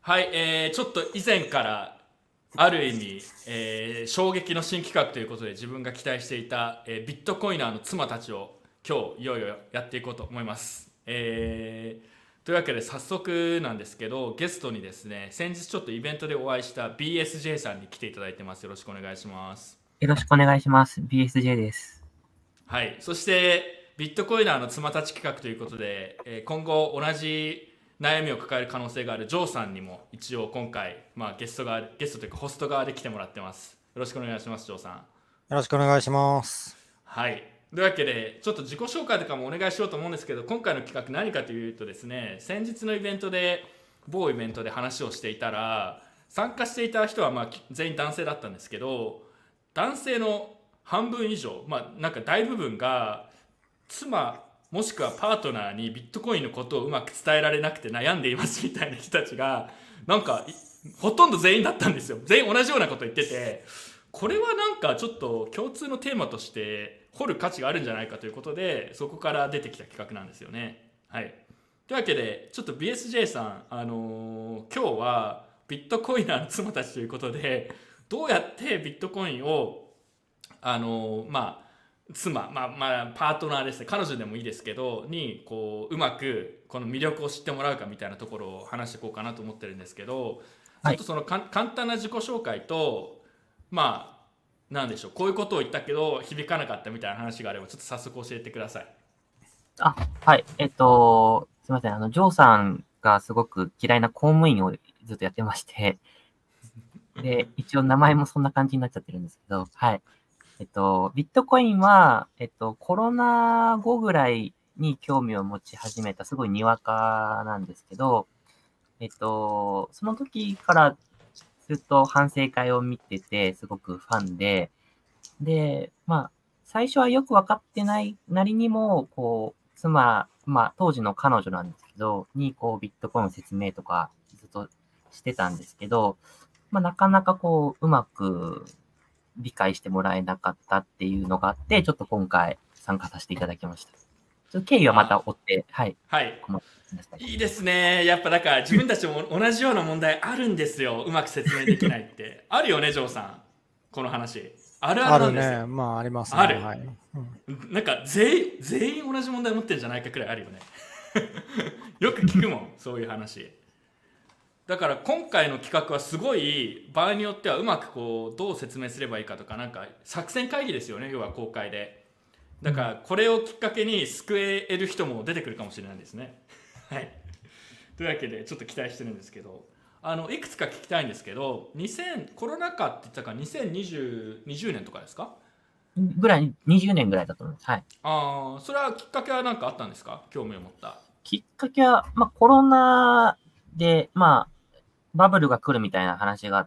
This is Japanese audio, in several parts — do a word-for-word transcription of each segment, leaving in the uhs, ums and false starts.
はい、えー、ちょっと以前からある意味、えー衝撃の新企画ということで自分が期待していた、えービットコイナーの妻たちを今日いよいよやっていこうと思います。えーというわけで早速なんですけど、ゲストにですね、先日ちょっとイベントでお会いした ビーエスジェー さんに来ていただいてます。よろしくお願いします。 よろしくお願いします。ビーエスジェー です。 はい、そしてビットコイナーの妻たち企画ということで、えー今後同じ悩みを抱える可能性があるジョーさんにも一応今回、まあ、ゲスト側ゲストというかホスト側で来てもらってます。よろしくお願いします、ジョーさん。 よろしくお願いします。 はい、というわけでちょっと自己紹介とかもお願いしようと思うんですけど、今回の企画何かというとですね、先日のイベントで某イベントで話をしていたら、参加していた人はまあ全員男性だったんですけど、男性の半分以上、まあなんか大部分が妻もしくはパートナーにビットコインのことをうまく伝えられなくて悩んでいますみたいな人たちがなんかほとんど全員だったんですよ。全員同じようなこと言ってて、これはなんかちょっと共通のテーマとして掘る価値があるんじゃないかということで、そこから出てきた企画なんですよね。はい、というわけでちょっと ビーエスジェー さん、あのー今日はビットコイナーの妻たちということで、どうやってビットコインをあのまあ妻、まあまあパートナーですね、彼女でもいいですけどにこううまくこの魅力を知ってもらうかみたいなところを話していこうかなと思ってるんですけど、ちょはい。 っとそのか簡単な自己紹介と、まあなんでしょう、こういうことを言ったけど響かなかったみたいな話があればちょっと早速教えてください。 あ、はい。えっと、すいません。あの、ジョーさんがすごく嫌いな公務員をずっとやってまして、で、一応名前もそんな感じになっちゃってるんですけど、はい。えっと、ビットコインは、えっと、コロナ後ぐらいに興味を持ち始めた、すごいにわかなんですけど、えっと、その時からずっと反省会を見てて、すごくファンで、で、まあ、最初はよくわかってないなりにも、こう、妻、まあ、当時の彼女なんですけど、に、こう、ビットコインの説明とかずっとしてたんですけど、まあ、なかなかこう、うまく理解してもらえなかったっていうのがあって、ちょっと今回参加させていただきました。ちょっと経緯はまたあ、 追って、はい、 はい、 ごめんなさい。 いいですね。やっぱだから自分たちも同じような問題あるんですよ、うまく説明できないってあるよね、ジョーさん。この話あるあるあるね。 なんですよ。 まあ、ありますね。 ある。 はい。うん、 なんか全員全員同じ問題持ってるんじゃないかくらいあるよね。よく聞くもん、そういう話。だから今回の企画はすごい場合によってはうまくこうどう説明すればいいかとか、なんか作戦会議ですよね、要は公開で。だかうん。 らこれをきっかけに救える人も出てくるかもしれないですね。はい、というわけでちょっと期待してるんですけど、あのいくつか聞きたいんですけど、にせんコロナ禍って言ったかにせんにじゅう、にじゅうねんとかですか？ ぐらい、にじゅうねんぐらいだと思います。はい。 ああ、それはきっかけは何かあったんですか？興味を持った。 きっかけは、まあ、コロナで、まあ、バブルが来るみたいな話があって、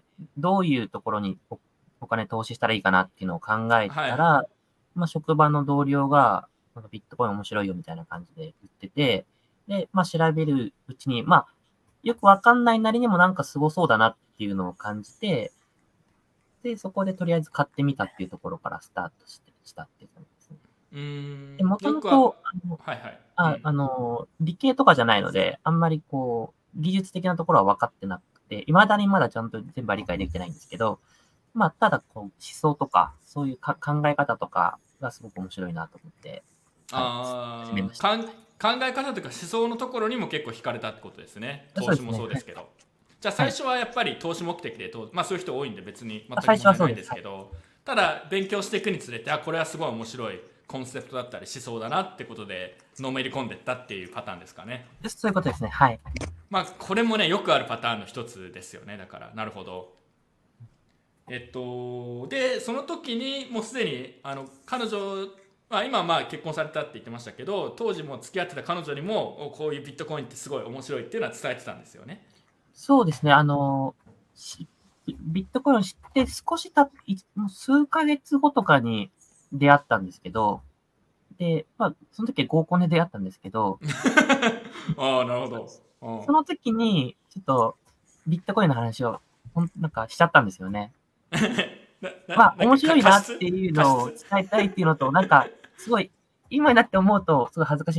どういうところにおお金投資したらいいかなっていうのを考えはい。 たら、まあ、職場の同僚が、なんかビットコイン面白いよみたいな感じで言ってて、で、まあ、調べるうちに、まあ、よくわかんないなりにもなんかすごそうだなっていうのを感じて、で、そこでとりあえず買ってみたっていうところからスタートしてしたっていう感じですね。 うーん、 で、もとよくは、 もと、あの、 はいはい。うあ、 ん。 あの、理系とかじゃないので、あんまりこう、技術的なところは分かってなくて、未だにまだちゃんと全部は理解できてないんですけど、まあ、ただこう、思想とか、そういうか考え方とかがすごく面白いなと思って、はい、始めました。 あーかん考え方というか思想のところにも結構惹かれたってことですね。投資もそうですね。はい。 そうですけど。じゃあはい。 最初はやっぱり投資目的でと、まあそういう人多いんで別に全あ、 く最初問題ないんではそうです。はい。 すけど、ただ勉強していくにつれて、あ、これはすごい面白いコンセプトだったり思想だなってことでのめり込んでったっていうパターンですかね。 でそういうことですね。はい。 まあこれもね、よくあるパターンの一つですよね。だからなるほど。えっとでその時にもうすでにあの彼女、まあ、今はまあ結婚されたって言ってましたけど、当時も付き合ってた彼女にもこういうビットコインってすごい面白いっていうのは伝えてたんですよね。 そうですね。あの、しビットコインを知って少したいもう数ヶ月後とかに出会ったんですけど、で、まあ、その時は合コンで出会ったんですけど、 ああ、なるほど。 その時に、ちょっと、ビットコインの話を、ほんなんかしちゃったんですよね。 ななまあ、 なんか面白いなっか過失ていうのを過失伝えたいっていうのと、なんか、すごい、今になって思うと、すごい恥ずかしいんで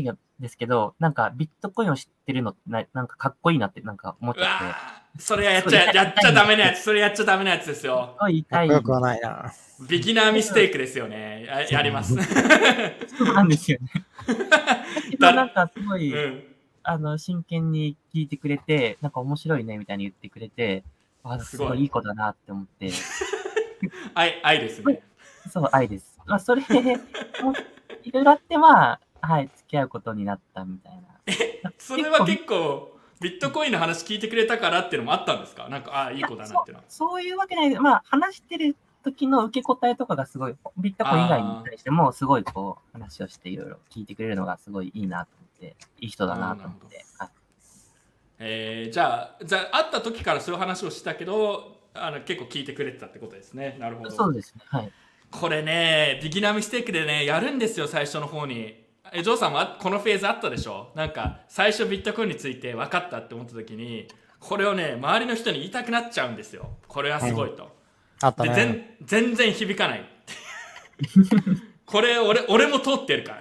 ですけど、なんかビットコインを知ってるのってな、なんかかっこいいなってなんか思っちうわゃって。 ーそれやっちゃ、やっちゃダメなやつ、それやっちゃダメなやつですよ。 すごいか痛い。 っこよくはないな。 ビギナーミステイクですよね。や、やります。 そうなんですよね。だけどなんかすごい、 うん。 あの、真剣に聞いてくれて、なんか面白いねみたいに言ってくれて、あ、すごいいい子だなって思って。 愛、愛ですね。 そう、愛です。まあ、それで、もういろいろあって、まあ、はい、付き合うことになったみたいな。 それは結構、ビットコインの話聞いてくれたからっていうのもあったんですか？なんか、ああ、いい子だなっていうのは。 そう、そういうわけないで、まあ、話してる時の受け答えとかがすごい、ビットコイン以外に対しても、すごいこう、話をしていろいろ聞いてくれるのがすごいいいなと思って、いい人だなと思って。はい、 えー、じゃあ、じゃあ、会った時からそういう話をしたけど、あの結構聞いてくれてたってことですね。なるほど。 そうですね。はい。 これね、ビギナーミステイクでね、やるんですよ、最初の方に。え、ジョーさんもこのフェーズあったでしょ？なんか、最初ビットコインについて分かったって思った時に、これをね、周りの人に言いたくなっちゃうんですよ。これはすごいと。うん、 あったね。 で全、全然響かない。これ俺、俺も通ってるから。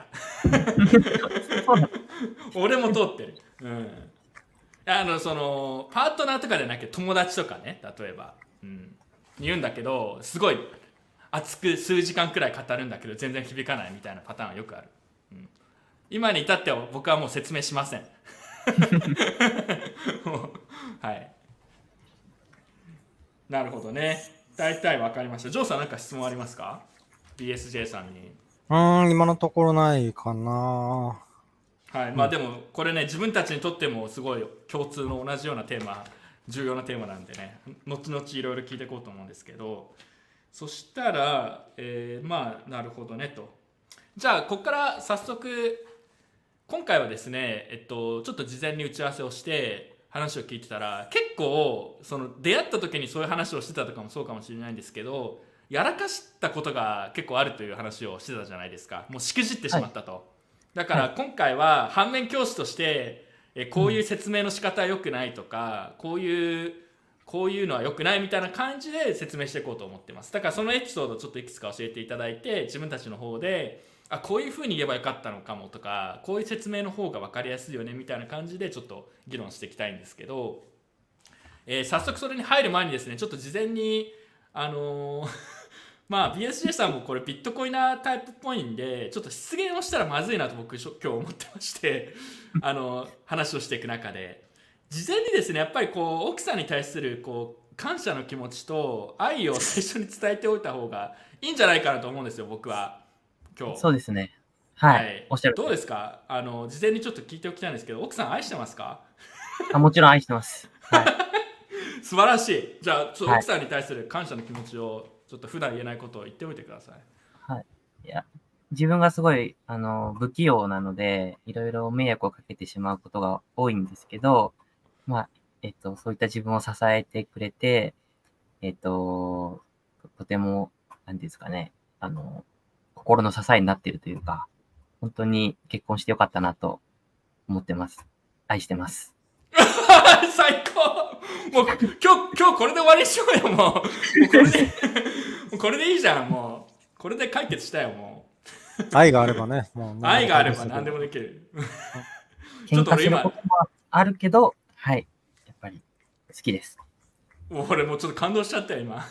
俺も通ってる。うん。あの、その、パートナーとかでなきゃ友達とかね、例えば。うん。言うんだけど、すごい、熱く数時間くらい語るんだけど全然響かないみたいなパターンはよくある、うん、今に至っては僕はもう説明しませんはいなるほどね大体分かりました。ジョーさん何か質問ありますか？ ビーエスジェー さんに。 うーん、今のところないかな。 はい、まあでもこれね自分たちにとってもすごい共通の同じようなテーマ重要なテーマなんでね後々いろいろ聞いていこうと思うんですけど、そしたら、えー、まあなるほどねと。じゃあここから早速今回はですね、えっと、ちょっと事前に打ち合わせをして話を聞いてたら結構その出会った時にそういう話をしてたとかもそうかもしれないんですけど、やらかしたことが結構あるという話をしてたじゃないですか。もうしくじってしまったと、はい、だから今回は反面教師としてえこういう説明の仕方は良くないとか、こういうこういうのは良くないみたいな感じで説明していこうと思ってます。だからそのエピソードをちょっといくつか教えていただいて、自分たちの方であこういう風に言えばよかったのかもとか、こういう説明の方が分かりやすいよねみたいな感じでちょっと議論していきたいんですけど、えー、早速それに入る前にですね、ちょっと事前にあのーまあ ビーエスジェー さんもこれビットコイナータイプっぽいんでちょっと失言をしたらまずいなと僕今日思ってましてあの話をしていく中で事前にですねやっぱりこう奥さんに対するこう感謝の気持ちと愛を最初に伝えておいた方がいいんじゃないかなと思うんですよ僕は今日。 そうですね。はい。はい、 おっしゃる。どうですか？あの事前にちょっと聞いておきたいんですけど、奥さん愛してますか？ あもちろん愛してます。はい。 素晴らしい。じゃあちょっと奥さんに対する感謝の気持ちをちょっと普段言えないことを言っておいてください。 はい。いや自分がすごいあの不器用なのでいろいろ迷惑をかけてしまうことが多いんですけど、まあえっとそういった自分を支えてくれて、えっととても何ですかね、あの心の支えになっているというか、本当に結婚してよかったなと思ってます。愛してます。 最高。もう今日今日これで終わりにしようよもう。もうこれでもうこれでいいじゃんもう。これで解決したよもう。愛があればね。 もう愛があれば何でもできる。 ちょっと俺今喧嘩することもあるけど、はい、やっぱり好きです。 俺もうちょっと感動しちゃったよ今。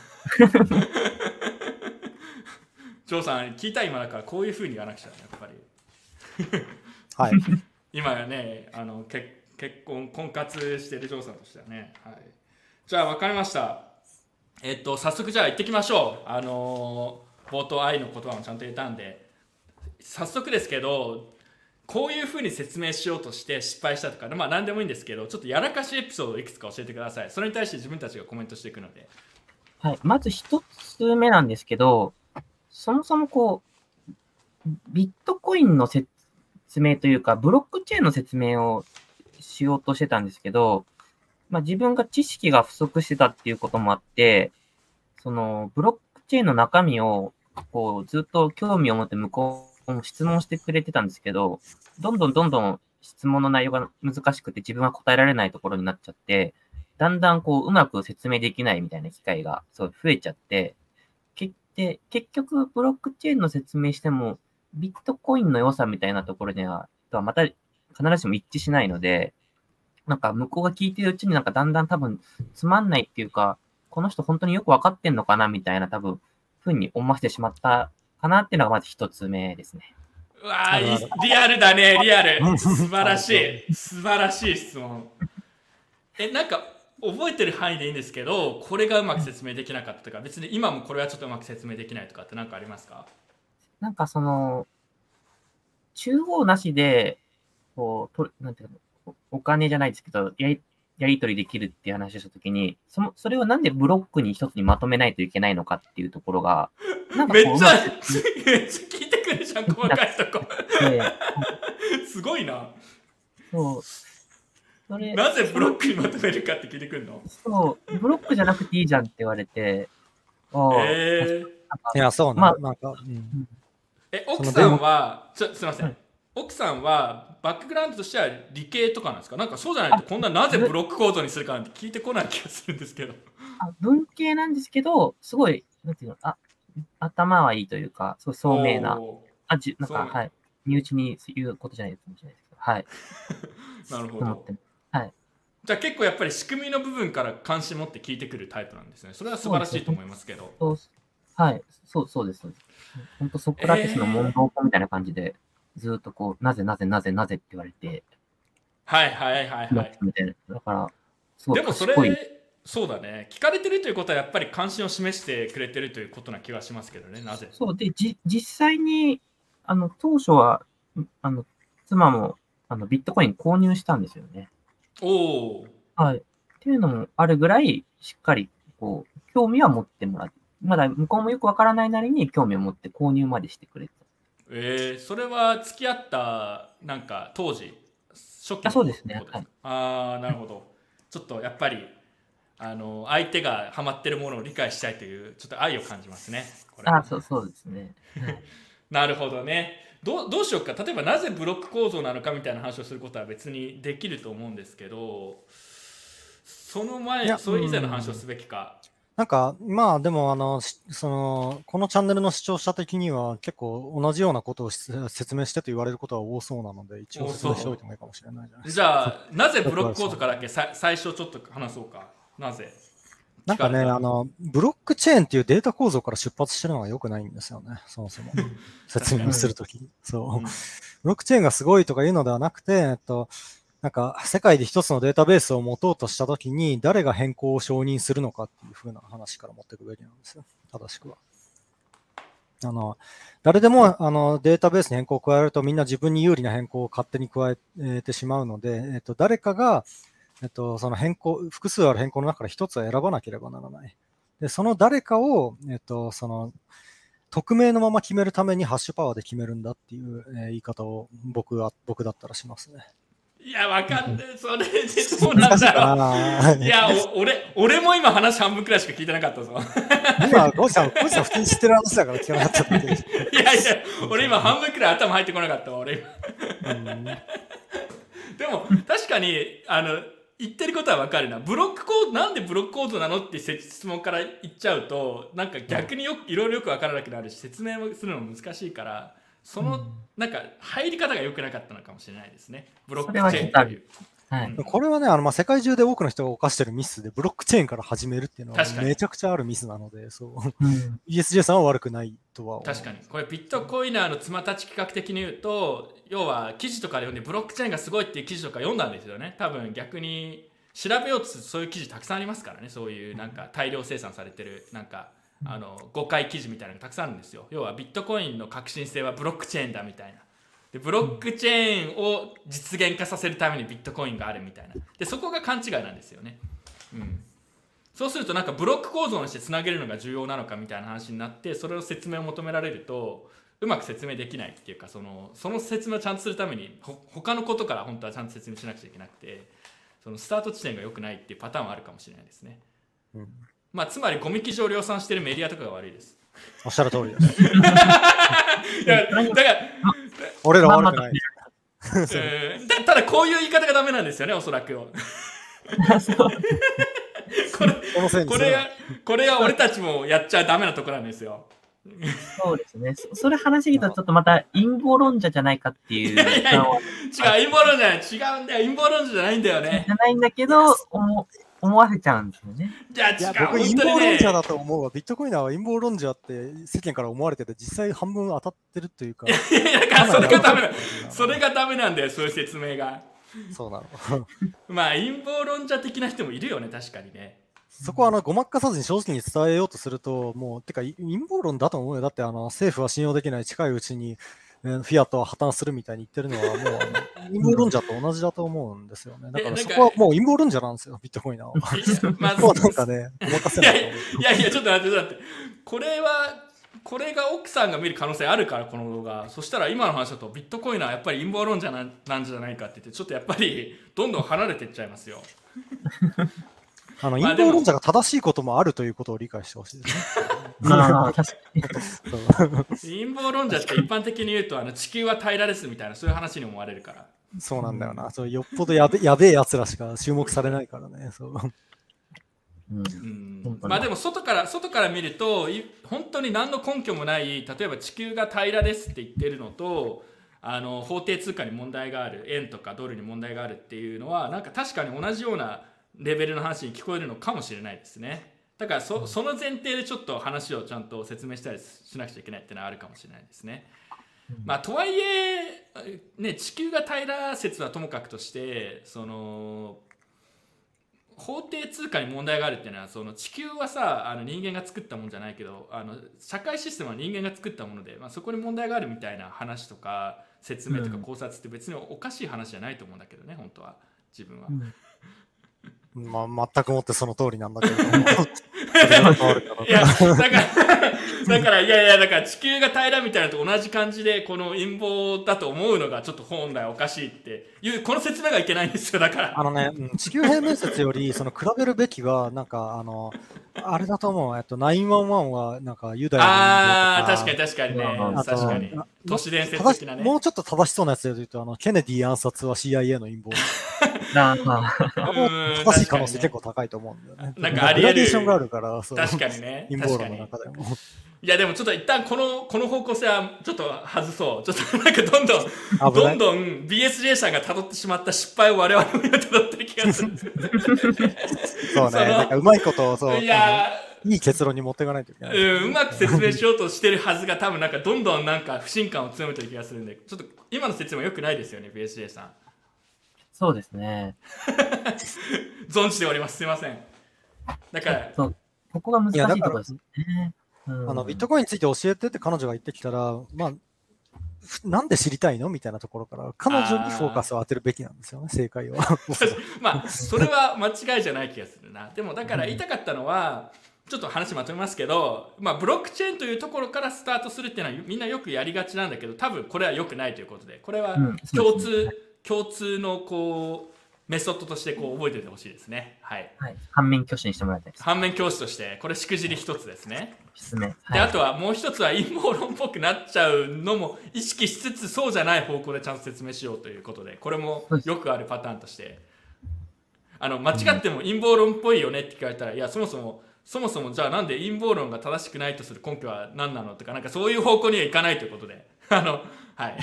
ジョーさん聞いた今だからこういう風に言わなくちゃやっぱり。 はい。 今はねあの結結婚婚活してるジョーさんとしてはね、はい、じゃあ分かりました。えっと早速じゃあ行ってきましょう。あのー、冒頭愛の言葉もちゃんと言えたんで早速ですけど、こういう風に説明しようとして失敗したとか、まあ何でもいいんですけど、ちょっとやらかしエピソードをいくつか教えてください。それに対して自分たちがコメントしていくので。 はい、まず一つ目なんですけど、そもそもこうビットコインの説明というかブロックチェーンの説明をしようとしてたんですけど、まあ、自分が知識が不足してたっていうこともあって、そのブロックチェーンの中身をこうずっと興味を持って向こうも質問してくれてたんですけど、どんどんどんどん質問の内容が難しくて自分は答えられないところになっちゃって、だんだんこううまく説明できないみたいな機会がそう増えちゃって、結で結局ブロックチェーンの説明してもビットコインの良さみたいなところではとはまた必ずしも一致しないので、なんか向こうが聞いてるうちになんかだんだん多分つまんないっていうか、この人本当によくわかってんのかなみたいな多分、ふうに思わせてしまったかなっていうのがまず一つ目ですね。 うわーいいリアルだね、リアル。 うん素晴らしい。素晴らしい質問。え、なんか、覚えてる範囲でいいんですけど、これがうまく説明できなかったとか、別に今もこれはちょっとうまく説明できないとかって何かありますか？ なんかその、中央なしで、こう、となんていうの、おお金じゃないですけど、やり、やり取りできるっていう話をしたときに、その、それをなんでブロックに一つにまとめないといけないのかっていうところが、なんかめっちゃ、 こううまくめっちゃ聞いてくるじゃん、細かいとこ。 て、 すごいな。 そう、それ、 なぜブロックにまとめるかって聞いてくるの？ そう、ブロックじゃなくていいじゃんって言われて、ああ、 えー、 なんかいや、そうね。 まあなんか、うん。 え、奥さんは、ちょすいません、 はい奥さんはバックグラウンドとしては理系とかなんですか？なんかそうじゃないとこんななぜブロック構造にするかなんて聞いてこない気がするんですけど。 あ文系なんですけど、すごい、なんていうの、あ、頭はいいというか、すごい聡明な、 おあ、じ、なんか、 そうねはい、身内に言うことじゃないかもしれないですけど、はい、 ーなるほどと思って。はい。 じゃあ結構やっぱり仕組みの部分から関心持って聞いてくるタイプなんですね。それは素晴らしいと思いますけど。 そうはい、そう、そうです、そうです。本当ソクラテスの問答法みたいな感じで、ずっとこう、なぜなぜなぜなぜって言われて、 はいはいはいはい。 みたいな。だから、すごいでもそ賢い。 れ、そうだね。聞かれてるということはやっぱり関心を示してくれてるということな気がしますけどね。なぜ？ そうで、じ、実際に、あの、当初は、あの、妻も、あの、ビットコイン購入したんですよね。 おお。 はい。っていうのもあるぐらい、しっかり、こう、興味は持ってもらう。まだ向こうもよくわからないなりに興味を持って購入までしてくれた。 えー、それは付き合ったなんか当時初期のあそうですねことか？ はいああなるほど。ちょっとやっぱりあの相手がハマってるものを理解したいというちょっと愛を感じますね。これあ、そう、そうですね。はいなるほどね。どうどうしようか。例えばなぜブロック構造なのかみたいな話をすることは別にできると思うんですけど、そのいや前それ以前の話をすべきか。 なんか、まあでも、あの、しその、このチャンネルの視聴者的には結構同じようなことをし説明してと言われることは多そうなので、一応説明しておいてもいいかもしれないじゃないですか。 じゃあなぜブロック構造かだけさ最初ちょっと話そうか。なぜ？ なんかね、 聞かれたあの、ブロックチェーンっていうデータ構造から出発してるのが良くないんですよね、そもそも。説明するときに。そうう。 んブロックチェーンがすごいとかいうのではなくて、えっと、なんか世界で一つのデータベースを持とうとしたときに、誰が変更を承認するのかっていう風な話から持っていくべきなんですよ、正しくは。あの、誰でもあのデータベースに変更を加えるとみんな自分に有利な変更を勝手に加えてしまうので、えっと、誰かが、えっと、その変更、複数ある変更の中から一つを選ばなければならない。で、その誰かを、えっと、その、匿名のまま決めるためにハッシュパワーで決めるんだっていう、えー言い方を僕は、僕だったらしますね。 いや、わかんない。それでそうなん難しいだろかな。 う。いや、お俺、俺も今話半分くらいしか聞いてなかったぞ。 今、ゴジさん、ゴジさん普通に知ってる話だから聞かなかっただけでしいやいや、俺今半分くらい頭入ってこなかったわ、俺今。 ょ。うんでも、確かに、あの、言ってることはわかるな。ブロックコード、なんでブロックコードなのって質問から言っちゃうと、なんか逆によく、いろいろよくわからなくなるし、説明もするの難しいから、その、なんか、入り方が良くなかったのかもしれないですね。ブロックチェーンという。 はい。 うんこれはね、あのまあ、世界中で多くの人が犯してるミスで、ブロックチェーンから始めるっていうのは確かにめちゃくちゃあるミスなので、そううん。 イーエスジェー さんは悪くないとは思う。 確かにこれビットコイナーの妻たち企画的に言うと、要は記事とかで読んでブロックチェーンがすごいっていう記事とか読んだんですよね。多分逆に調べようとするとそういう記事たくさんありますからね。そういうなんか大量生産されてるなんかあの誤解記事みたいなのがたくさんあるんですよ。要はビットコインの革新性はブロックチェーンだみたいな。でブロックチェーンを実現化させるためにビットコインがあるみたいな。でそこが勘違いなんですよね。うんそうするとなんかブロック構造にしてつなげるのが重要なのかみたいな話になって、それを説明を求められるとうまく説明できないっていうか、そのその説明をちゃんとするためにほ他のことから本当はちゃんと説明しなくちゃいけなくて、そのスタート地点が良くないっていうパターンはあるかもしれないですね。 うんまあつまりゴミ記事を量産してるメディアとかが悪いです。 おっしゃる通りです。 いやだから俺らは悪くない。 えーだただこういう言い方がダメなんですよね、おそらく。これこのせいにするこれがこれが俺たちもやっちゃダメなところなんですよ。 そうですね。そそれ話聞いたらちょっとまた陰謀論者じゃないかっていう。 いやいやいや違う、陰謀論じゃない。違うんだよ。陰謀論者じゃないんだよね。 じゃないんだけど、思思わせちゃうんですよね。 じゃあ違う、 いや、僕、 本陰当にね。 謀論者だと思うわ。ビットコイナーは陰謀論者って世間から思われてて、実際半分当たってるというか。 いやいや、だからそれがダメなそれがダメなんだよ、そういう説明が。 そうなの。 まあ、陰謀論者的な人もいるよね、確かにね。 そこはあのごまかさずに正直に伝えようとすると、もう、てか、陰謀論だと思うよ。だってあの政府は信用できない、近いうちに、えーフィアットは破綻するみたいに言ってるのは、もうあの陰謀論者と同じだと思うんですよね。だからそこはもう陰謀論者なんですよ、ビットコインナーは。 まあ、 もうなんかね、ごまかせいやないと思う。 いやいや、ちょっと待って、ちょっと待って。これは、これが奥さんが見る可能性あるから、この動画。そしたら今の話だと、ビットコインはやっぱり陰謀論者なんなんじゃないかって言って、ちょっとやっぱりどんどん離れていっちゃいますよ。 あのまあ陰謀論者が正しいこともあるということを理解してほしいですね。 まあ、確かに。 そう陰謀論者って一般的に言うと、あの地球は平らですみたいな、そういう話に思われるから。 そうなんだよな。そうよっぽどやべやべえやつらしか注目されないからね。そううんうんまあでも外から外から見るとい本当に何の根拠もない、例えば地球が平らですって言ってるのと、あの法定通貨に問題がある、円とかドルに問題があるっていうのはなんか確かに同じようなレベルの話に聞こえるのかもしれないですね。だから そ, その前提でちょっと話をちゃんと説明したりしなくちゃいけないっていうのはあるかもしれないですね。まあとはいえ、ね、地球が平ら説はともかくとして、その法定通貨に問題があるっていうのは、その地球はさ、あの人間が作ったものじゃないけど、あの社会システムは人間が作ったもので、まあ、そこに問題があるみたいな話とか説明とか考察って別におかしい話じゃないと思うんだけどね、本当は自分は。 まあ、全くもってその通りなんだけど。それが変わるからいやだからだからいやいやだから地球が平らみたいなのと同じ感じで、この陰謀だと思うのがちょっと本来おかしいっていうこの説明がいけないんですよ。だからあのね、うん地球平面説より、その比べるべきは、なんか、あの、あれだと思う。えっと、きゅういちいちは、なんか、ユダヤのあー陰謀と確かに確かにね、 うんあと確かにあ都市伝説正し的なね。 もうちょっと正しそうなやつで言うと、あの、ケネディ暗殺は シーアイエー の陰謀。 なまあ、 あれもうん正しい可能性結構高いと思うんだよね。 なんかありえるグラデーションがあるから、そう確かにね陰謀論確かに。 の中でも。 いやでもちょっと一旦このこの方向性はちょっと外そう。ちょっとなんかどんどん危ないどんどん ビーエスジェー さんが辿ってしまった失敗を我々も今辿ってる気がする。 そうね、 そのなんかうまいことを、そう、 いやあのいい結論に持っていかないといけない。 うん、うまく説明しようとしてるはずが多分なんかどんどんなんか不信感を強めてる気がするんで、ちょっと今の説明良くないですよね ビーエスジェー さん。 そうですね。 存じております。すいません。だからそう、ここが難しいやだからいところですね。うんあのビットコインについて教えてって彼女が言ってきたら、まあ、ふなんで知りたいのみたいなところから、彼女にフォーカスを当てるべきなんですよね、正解は。 まあそれは間違いじゃない気がするな。でもだから言いたかったのは、ちょっと話まとめますけど、まあ、ブロックチェーンというところからスタートするっていうのはみんなよくやりがちなんだけど、多分これは良くないということで、これはうん共通、 そうですね共通のこうメソッドとしてこう覚えておいてほしいですね。はい。 はい。反面教師にしてもらいたいです。 反面教師としてこれしくじり一つですね。 質問。 で、 はい。 あとはもう一つは陰謀論っぽくなっちゃうのも意識しつつ、そうじゃない方向でちゃんと説明しようということで、これもよくあるパターンとして、あの間違っても陰謀論っぽいよねって聞かれたら、いやそもそもそもそもじゃあなんで陰謀論が正しくないとする根拠は何なのとか、なんかそういう方向にはいかないということで、あのはい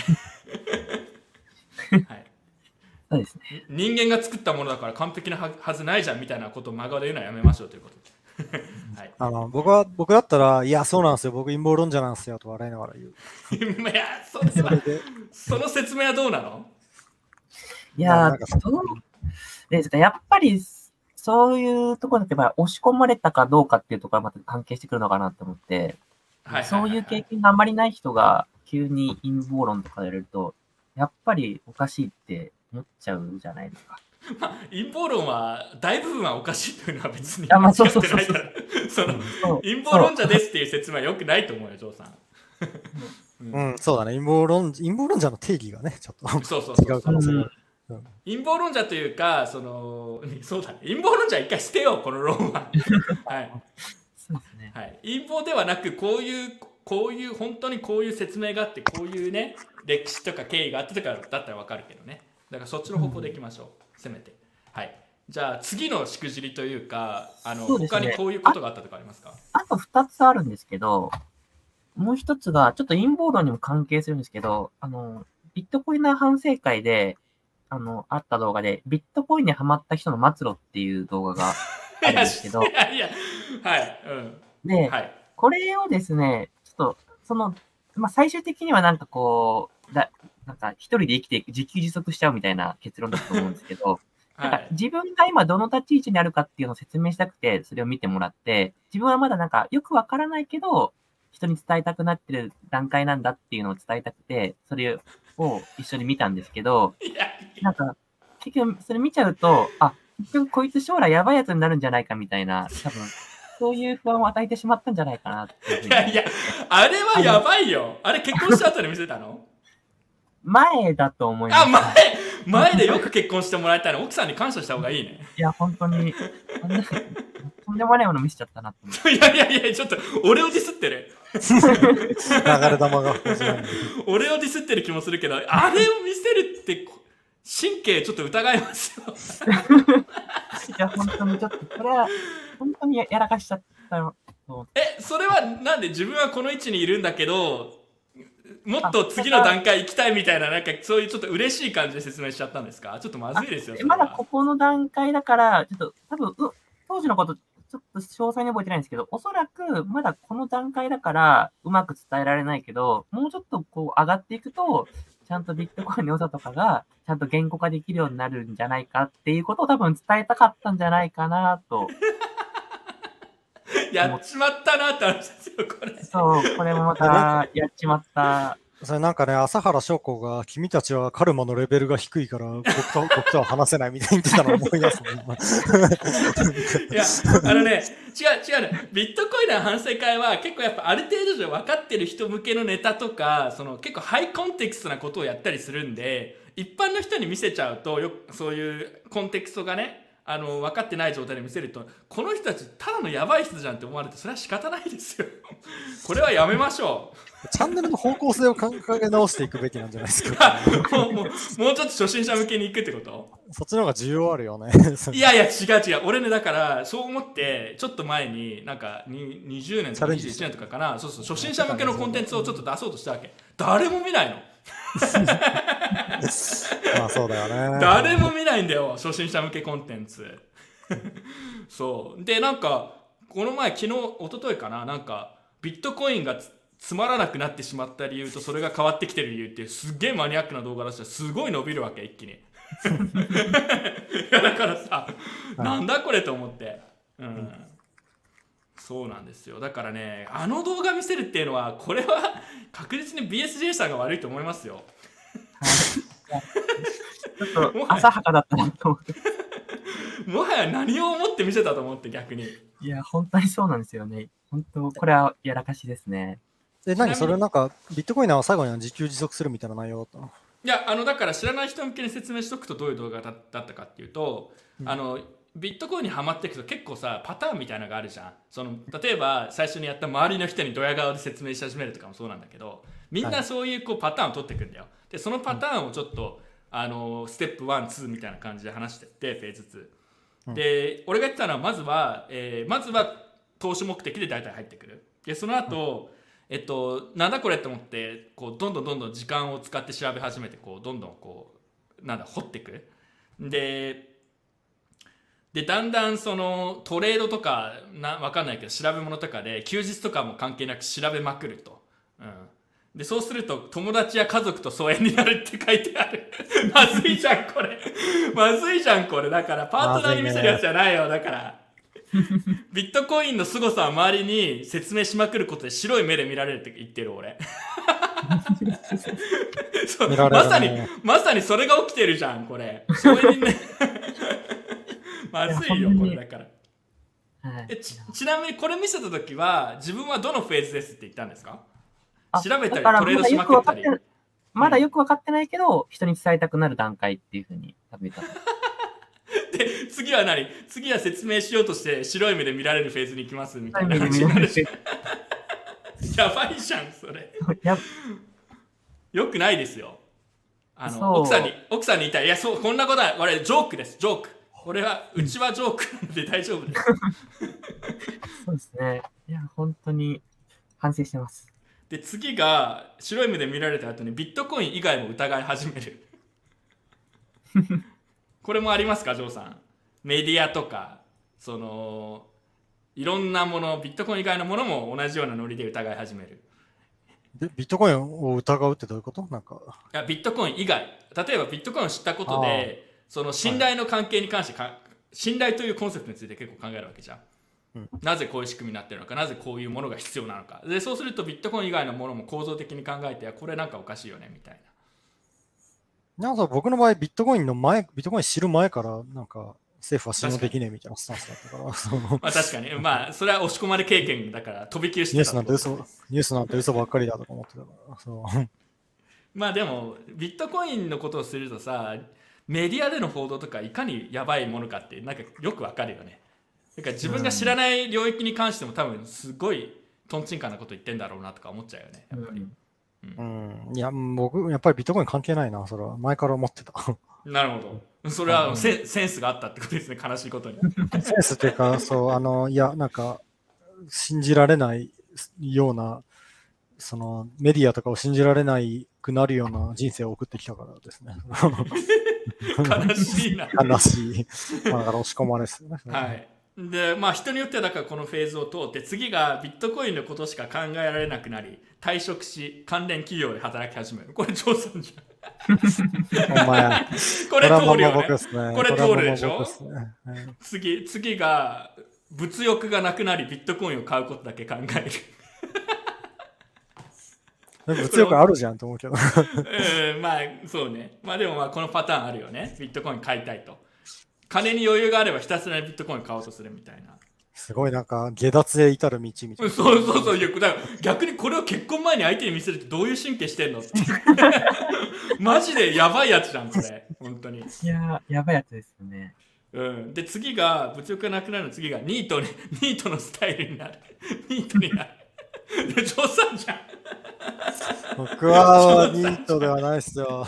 はい。 そうですね。 人間が作ったものだから完璧なはずないじゃんみたいなことを真顔で言うのはやめましょうということで、はい、 あの僕は僕だったら、いや、そうなんですよ、僕、陰謀論者なんですよと笑いながら言う。 いやそれはそれでその説明はどうなの？ いやなんかー、どうですか、やっぱり、そういうところだって、やっぱり押し込まれたかどうかっていうところがまた関係してくるのかなと思って、 はいはいはいはいそういう経験があまりない人が急に陰謀論とかやれると、やっぱりおかしいって思っちゃうじゃないですか。 まあ、陰謀論は大部分はおかしいというのは別にあまあ間違ってないから、そのそう陰謀論者ですっていう説明はよくないと思うよ、ジョーさん。 うん、そうだね、陰謀論陰謀論者の定義がね、ちょっとそうそうそう違う可能性がある。 陰謀論者というか、そのそうだね、陰謀論者は一回捨てよう、この論は。はいそうですね。 はい、陰謀ではなく、こういうこういう本当にこういう説明があって、こういうね歴史とか経緯があってとかだったら分かるけどね。だからそっちの方向でいきましょう、せめて。はい。じゃあ次のしくじりというか、あのそうですね他にこういうことがあったとかありますか？ あとふたつあるんですけど、 もう一つが、ちょっと陰謀論にも関係するんですけど、あの、ビットコインの反省会で、あの、あった動画で、ビットコインにハマった人の末路っていう動画があるんですけど、 いやいや、はい、うん。 で、 はい。 これをですね、ちょっと、その、まあ、最終的にはなんかこう、だなんか一人で生きていく、自給自足しちゃうみたいな結論だと思うんですけど、なんかはい。 自分が今どの立ち位置にあるかっていうのを説明したくて、それを見てもらって、自分はまだなんかよくわからないけど、人に伝えたくなってる段階なんだっていうのを伝えたくて、それを一緒に見たんですけど、 いや、 なんか、結局それ見ちゃうと、あ、結局こいつ将来やばいやつになるんじゃないかみたいな、多分、そういう不安を与えてしまったんじゃないかなっていうふうに。 いやいや、あれはやばいよ。あれ結婚した後に見せたの？ 前だと思いまあ、 す。 前、前でよく結婚してもらえたの。奥さんに感謝した方がいいね。 いや、本当に、あんなとんでもないもの見せちゃったなと思って。 いやいやいや、ちょっと、俺をディスってる。 流れ玉が始まる。 俺をディスってる気もするけど、あれを見せるって神経ちょっと疑いますよ。 いや、本当にちょっと、これは、本当にやらかしちゃったよ。 え、それはなんで自分はこの位置にいるんだけど、もっと次の段階行きたいみたいな、なんかそういうちょっと嬉しい感じで説明しちゃったんですか？ちょっとまずいですよ。 まだここの段階だから、ちょっと多分、う当時のこと、ちょっと詳細に覚えてないんですけど、おそらくまだこの段階だから、うまく伝えられないけど、もうちょっとこう上がっていくと、ちゃんとビットコインの良さとかが、ちゃんと言語化できるようになるんじゃないかっていうことを多分伝えたかったんじゃないかなと。 やっちまったなって話ですよ、これ。 そう、これもまたやっちまった。 それなんかね、朝原将校が、君たちはカルマのレベルが低いから、僕と僕とは話せないみたいに言ってたのを思い出すね。 いや、あのね、違う違うね。ビットコインの反省会は結構やっぱある程度上分かってる人向けのネタとか、その結構ハイコンテクストなことをやったりするんで、一般の人に見せちゃうと、よそういうコンテクストがね、あの分かってない状態で見せると、この人たちただのヤバい人じゃんって思われて、それは仕方ないですよ。これはやめましょう。 チャンネルの方向性を考え直していくべきなんじゃないですか。 もうもうもうちょっと初心者向けに行くってこと？ そっちの方が需要あるよね。 いやいや、違う違う。俺ね、だからそう思ってちょっと前になんかににじゅうねんとかにじゅういちねんとかかな、そうそう、初心者向けのコンテンツをちょっと出そうとしたわけ。誰も見ないの。 まあそうだよね。 誰も見ないんだよ、初心者向けコンテンツ。そうで、なんかこの前、昨日一昨日かな、なんかビットコインがつつまらなくなってしまった理由とそれが変わってきてる理由っていうすっげえマニアックな動画出したらすごい伸びるわけ、一気に。いやだからさ、なんだこれと思って、うん、うん、そうなんですよ。だからね、あの動画見せるっていうのは、これは確実に ビーエスジェー さんが悪いと思いますよ。 ちょっと浅はかだったなと思って。 もはや何を思って見せたと思って、逆に。 いや、本当にそうなんですよね。本当、これはやらかしですね。 え、何それなんか、ビットコインは最後には自給自足するみたいな内容だったの？ いや、あのだから知らない人向けに説明しとくとどういう動画だったかっていうと、うん、あのビットコインにハマっていくと結構さ、パターンみたいなのがあるじゃん。その例えば最初にやった周りの人にドヤ顔で説明し始めるとかもそうなんだけど、みんなそういうこうパターンを取っていくんだよ。でそのパターンをちょっと、あのステップワン、ツーみたいな感じで話してって、フェーズツーで、俺が言ってたのはまずは、えー、まずは投資目的で大体入ってくる。でその後、えっと、なんだこれと思ってこうどんどんどんどん時間を使って調べ始めて、こうどんどんこうなんだ掘っていく。ででだんだんそのトレードとかな分かんないけど調べ物とかで休日とかも関係なく調べまくると、うん、でそうすると友達や家族と疎遠になるって書いてある。まずいじゃんこれ。まずいじゃんこれ。だからパートナーに見せるやつじゃないよ。だからビットコインの凄さを周りに説明しまくることで白い目で見られるって言ってる俺。そうまさにまさにそれが起きてるじゃんこれ。そういうね。まずいよこれだから。え ち, ちなみにこれ見せた時は自分はどのフェーズですって言ったんですか？調べたりトレードしまくったり。 まだよく分かってないけど、うん、人に伝えたくなる段階っていうふうに多分言った。 で次は何？次は説明しようとして白い目で見られるフェーズに行きますみたいな感じになるし。やばいじゃんそれ。よくないですよ。あの奥さんに奥さんに言ったら、いやそうこんなことは俺ジョークですジョーク。これはうちはジョークなので大丈夫です。 そうですね。いや本当に反省してます。 で次が白い目で見られた後にビットコイン以外も疑い始めるこれもありますか、ジョーさん。メディアとかそのいろんなもの、ビットコイン以外のものも同じようなノリで疑い始める。 でビットコインを疑うってどういうこと？なんかいやビットコイン以外、例えばビットコインを知ったことでその信頼の関係に関してか、はい、信頼というコンセプトについて結構考えるわけじゃん、うん、なぜこういう仕組みになってるのか、なぜこういうものが必要なのかで、そうするとビットコイン以外のものも構造的に考えて、これなんかおかしいよねみたいな。なんか僕の場合ビットコインの前、ビットコイン知る前からなんか政府は信用できねえみたいなスタンスだったからまあ確かに、まあそれは押し込まれ経験だから飛び級してたニュースなんて嘘、ニュースなんて嘘ばっかりだとか思ってたからそうまあでもビットコインのことをするとさ、メディアでの報道とかいかにやばいものかってなんかよくわかるよね。だから自分が知らない領域に関しても多分すごいトンチンカンなこと言ってんだろうなとか思っちゃうよね、やっぱり。 うん、うん、いや僕やっぱりビットコイン関係ないな、それは前から思ってたなるほど。それはセ、センスがあったってことですね、悲しいことに。 センスっていうか、そう、あの、いや、なんか、信じられないような、その、メディアとかを信じられないくなるような人生を送ってきたからですね。 悲しいな。 悲しい。まあ、だから押し込まれですよね。 はい。で、まあ人によってはだからこのフェーズを通って、次がビットコインのことしか考えられなくなり、退職し、関連企業で働き始める。これ、ジョーさんじゃん。お前これ通るよね。これ通るでしょ。次、次が物欲がなくなりビットコインを買うことだけ考える物欲あるじゃんと思うけどうん、まあそうね。まあでもまあこのパターンあるよね。ビットコイン買いたいと、金に余裕があればひたすらビットコイン買おうとするみたいな。 すごいなんか下脱へ至る道みたいな。 そうそうそう。だから逆にこれを結婚前に相手に見せるってどういう神経してんのってマジでやばいやつじゃんこれ本当に。 いややばいやつですよね。 うん、で次が物欲がなくなるの次がニートにニートのスタイルになるニートになるジョーさんじゃん。 僕はニートではないっすよ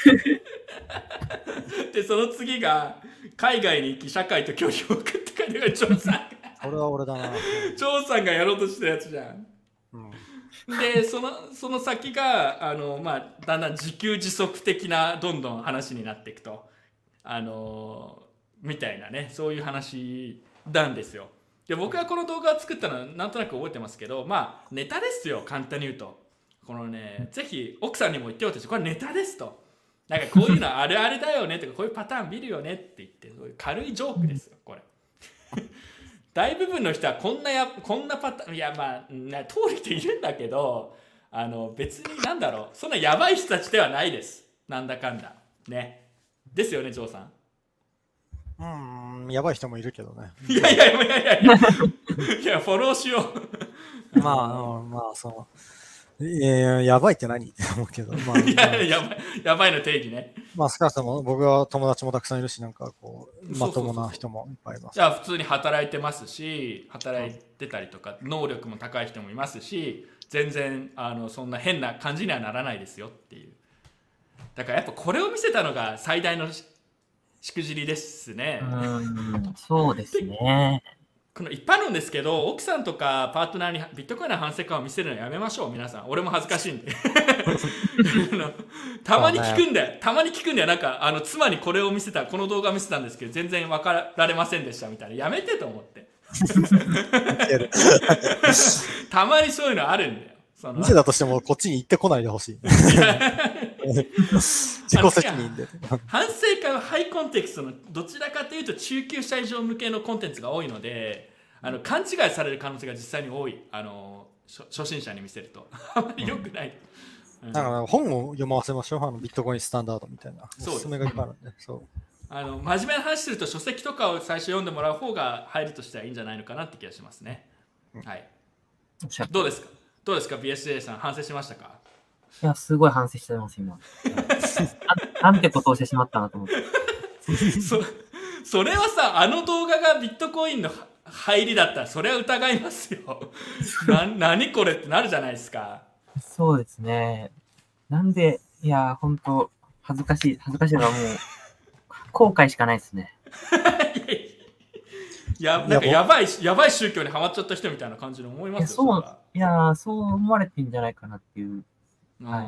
でその次が海外に行き社会と距離を置くって書いてあるジョーさん。 これは俺だな。 ジョーさんがやろうとしたやつじゃん、うん、でそのその先があの、まあ、だんだん自給自足的などんどん話になっていくと、あのみたいなね、そういう話なんですよ。で僕がこの動画を作ったのはなんとなく覚えてますけど、まあネタですよ、簡単に言うと。このね、ぜひ奥さんにも言っておいて、これネタですと、なんかこういうのあるあるだよねとかこういうパターン見るよねって言って、そういう軽いジョークですよこれ大部分の人はこんなやこんなパターン、いやまあ通る人いるんだけど、あの別になんだろう、そんなやばい人たちではないです、なんだかんだね。ですよねジョーさん。 うーん、やばい人もいるけどね。 いやいやいやいやいやいやフォローしようまあ、うん、まあそのいややばいって何って思うけど、まあ、 いややばいやばいの定義ね。 まあ少なくとも僕は友達もたくさんいるし、なんかこうまともな人もいっぱいいます。 じゃあ普通に働いてますし、働いてたりとか能力も高い人もいますし、全然あのそんな変な感じにはならないですよっていう。だからやっぱこれを見せたのが最大のしくじりですね。 うん、そうですね。 この一般論ですけど、奥さんとかパートナーにビットコインの反省感を見せるのやめましょう皆さん。俺も恥ずかしいんでたまに聞くんだよ、たまに聞くんだよ。なんかあの妻にこれを見せた、この動画を見せたんですけど全然分かられませんでしたみたいな。やめてと思ってたまにそういうのあるんだよ。その見せたとしてもこっちに行ってこないでほしい自己責任で反省会はハイコンテクストのどちらかというと中級者以上向けのコンテンツが多いので、あの勘違いされる可能性が実際に多い。あの初心者に見せるとあまり良くない、 うん、だから本を読ませましょう。あのビットコインスタンダードみたいなおすすめがいっぱいあるんで。そうあの真面目な話すると書籍とかを最初読んでもらう方が入りとしてはいいんじゃないのかなって気がしますね、うん、はい。どうですかどうですか ビーエスジェー さん、反省しましたか？ いや、すごい反省してます今な, なんてことをしてしまったなと思ってそ, それはさ、あの動画がビットコインの入りだったらそれは疑いますよな何これってなるじゃないですか。 そうですね。なんで、いや本当恥ずかしい恥ずかしいのはもう後悔しかないですねやなんかやばいやばい宗教にハマっちゃった人みたいな感じに思いますよ。 そういやそう思われてんじゃないかなっていう。 はい、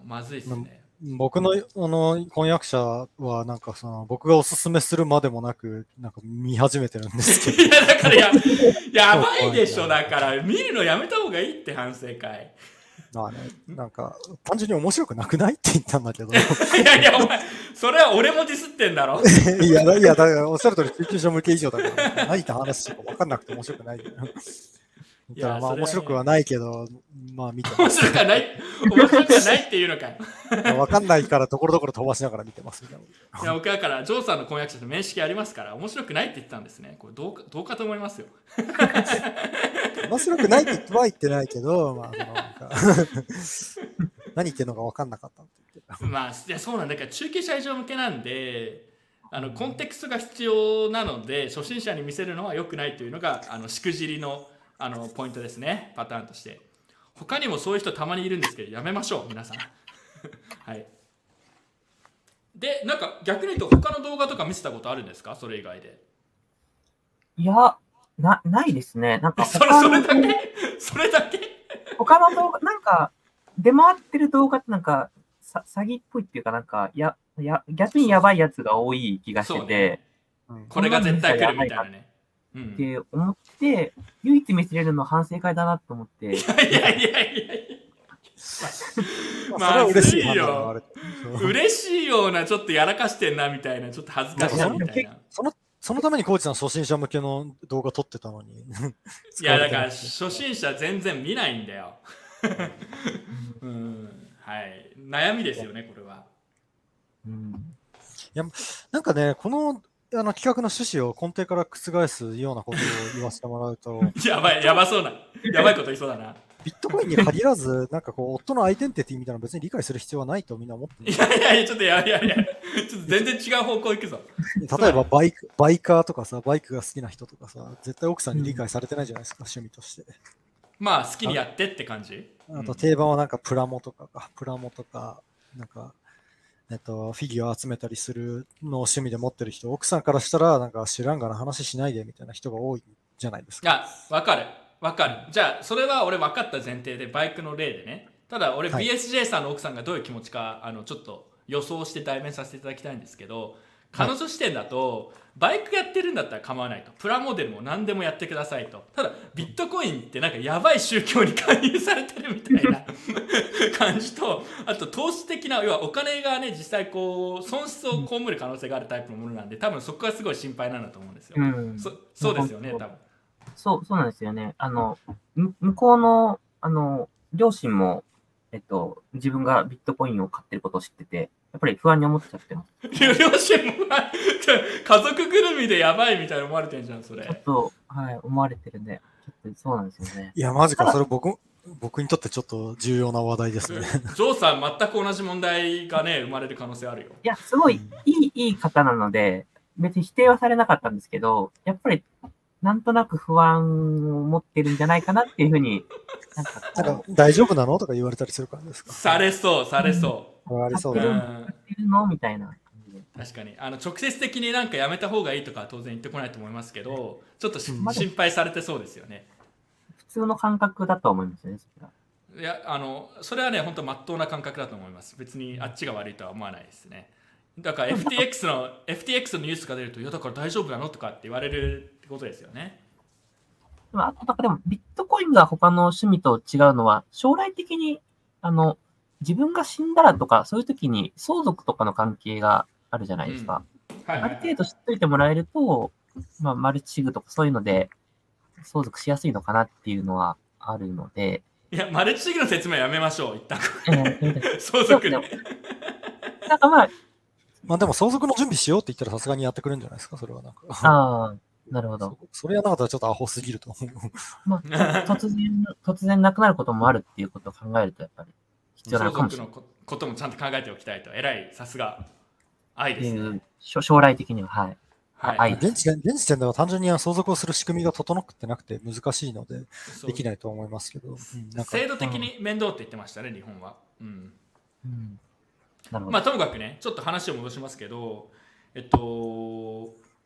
まずいですね。 僕のあの婚約者はなんかその僕がおすすめするまでもなくなんか見始めてるんですけど。 いやだからややばいでしょ。だから見るのやめた方がいいって反省会。 まあね、なんか単純に面白くなくないって言ったんだけど。いやいやお前それは俺もディスってんだろ。 いやいやだからおっしゃる通り中級者向け以上だから何か話してか分かんなくて面白くない。いやまあ面白くはないけど、まあ見て面白くはない、面白くはないっていうのかい。 わかんないからところどころ飛ばしながら見てますみたいな。 いや僕だからジョーさんの婚約者と面識ありますから面白くないって言ってたんですね。これどうかどうかと思いますよ。 面白くないっては言ってないけど、まあそのなんか何言ってるのかわかんなかったって言ってた。 まあいやそうなんだから中級者以上向けなんで。あのコンテクストが必要なので初心者に見せるのは良くないというのがあのしくじりのあのポイントですね。パターンとして他にもそういう人たまにいるんですけどやめましょう皆さん。はい。でなんか逆に言うと他の動画とか見せたことあるんですか？それ以外で。 いや な, ないですね。なんかそれそれだけそれだけ他の動画なんか出回ってる動画ってなんかさ詐欺っぽいっていうかなんかやや逆にやばいやつが多い気がしてて、ねうん、これが絶対来るみたいなね。 って思って、うん、唯一見せれるのは反省会だなと思って。 いやいやいやいやいや。 まあ、それは嬉しいよ。嬉しいようなちょっとやらかしてんなみたいな、ちょっと恥ずかしいみたいな。 そのそのためにコーチさん初心者向けの動画撮ってたのに。 いやだから初心者全然見ないんだよ。うん、はい。悩みですよねこれは。 うん、いやなんかねこのあの企画の趣旨を根底から覆すようなことを言わせてもらうとやばいやばそうなやばいこと言いそうだな。 ビットコインに限らずなんかこう夫のアイデンティティみたいなの別に理解する必要はないとみんな思ってる。 いやいやいやちょっとやいやいやちょっと全然違う方向行くぞ。 例えばバイクバイカーとかさバイクが好きな人とかさ絶対奥さんに理解されてないじゃないですか、うん、趣味として。 まあ好きにやってって感じ。 あと定番はなんかプラモとかかプラモとかなんかえっと、フィギュア集めたりするのを趣味で持ってる人、奥さんからしたら、なんか知らんがな話しないでみたいな人が多いじゃないですか。 いや、わかる。わかる。じゃあ、それは俺分かった前提で、バイクの例でね。ただ、俺、ビーエスジェー さんの奥さんがどういう気持ちか、あの、ちょっと予想して代弁させていただきたいんですけど、彼女視点だと、バイクやってるんだったら構わないと。プラモデルも何でもやってくださいと。ただ、ビットコインってなんかやばい宗教に勧誘されてるみたいな感じと、あと投資的な、要はお金がね、実際こう、損失を被る可能性があるタイプのものなんで、多分そこがすごい心配なんだと思うんですよ。うん、そそうですよね、多分。 そう、そうなんですよね。あの、向こうの、あの、両親も、えっと、自分がビットコインを買ってることを知ってて、やっぱり不安に思っちゃってます。 両親も家族ぐるみでやばいみたいな思われてんじゃん、それ。 ちょっと、はい、思われてるんで、ちょっとそうなんですよね。 いや、マジか、それ僕、僕にとってちょっと重要な話題ですね。 ジョーさん、全く同じ問題がね、生まれる可能性あるよ。 いや、すごいいい、いい方なので、別に否定はされなかったんですけど、やっぱり、なんとなく不安を持ってるんじゃないかなっていうふうに、 なんかなんか大丈夫なのとか言われたりするからですか。 されそう、されそう。 うん、ありそうだね。 やってるのみたいな。 確かにあの直接的になんかやめた方がいいとかは当然言ってこないと思いますけど、ちょっと、うん、心配されてそうですよね。 普通の感覚だと思いますね。それはいやあのそれはね本当まっとうな感覚だと思います。別にあっちが悪いとは思わないですね。だから エフティーエックス のエフティーエックス のニュースが出るといやだから大丈夫なのとかって言われるってことですよね。 でもあとなんかでもビットコインが他の趣味と違うのは将来的にあの自分が死んだらとかそういう時に相続とかの関係があるじゃないですか。うんはいはいはい、ある程度知っといてもらえると、まあ、マルチシグとかそういうので相続しやすいのかなっていうのはあるので。 いや、マルチシグの説明はやめましょう、一旦。相続ね。 なんかまあ、 まあでも相続の準備しようって言ったらさすがにやってくれるんじゃないですか、それはなんか。 ああ、なるほど。 そ, それやなかったらちょっとアホすぎると思う。 まあ、突然、突然なくなることもあるっていうことを考えると、やっぱり必要なのかもしれない。 相続のこともちゃんと考えておきたいと。偉い、さすが。愛ですね。 将来的には、はい。 はい、現時点現時点では単純に相続をする仕組みが整ってなくて難しいのでできないと思いますけど、うん、 なんか制度的に面倒って言ってましたね、日本は。うんうん、なるほど。 まあともかくね、ちょっと話を戻しますけど、えっと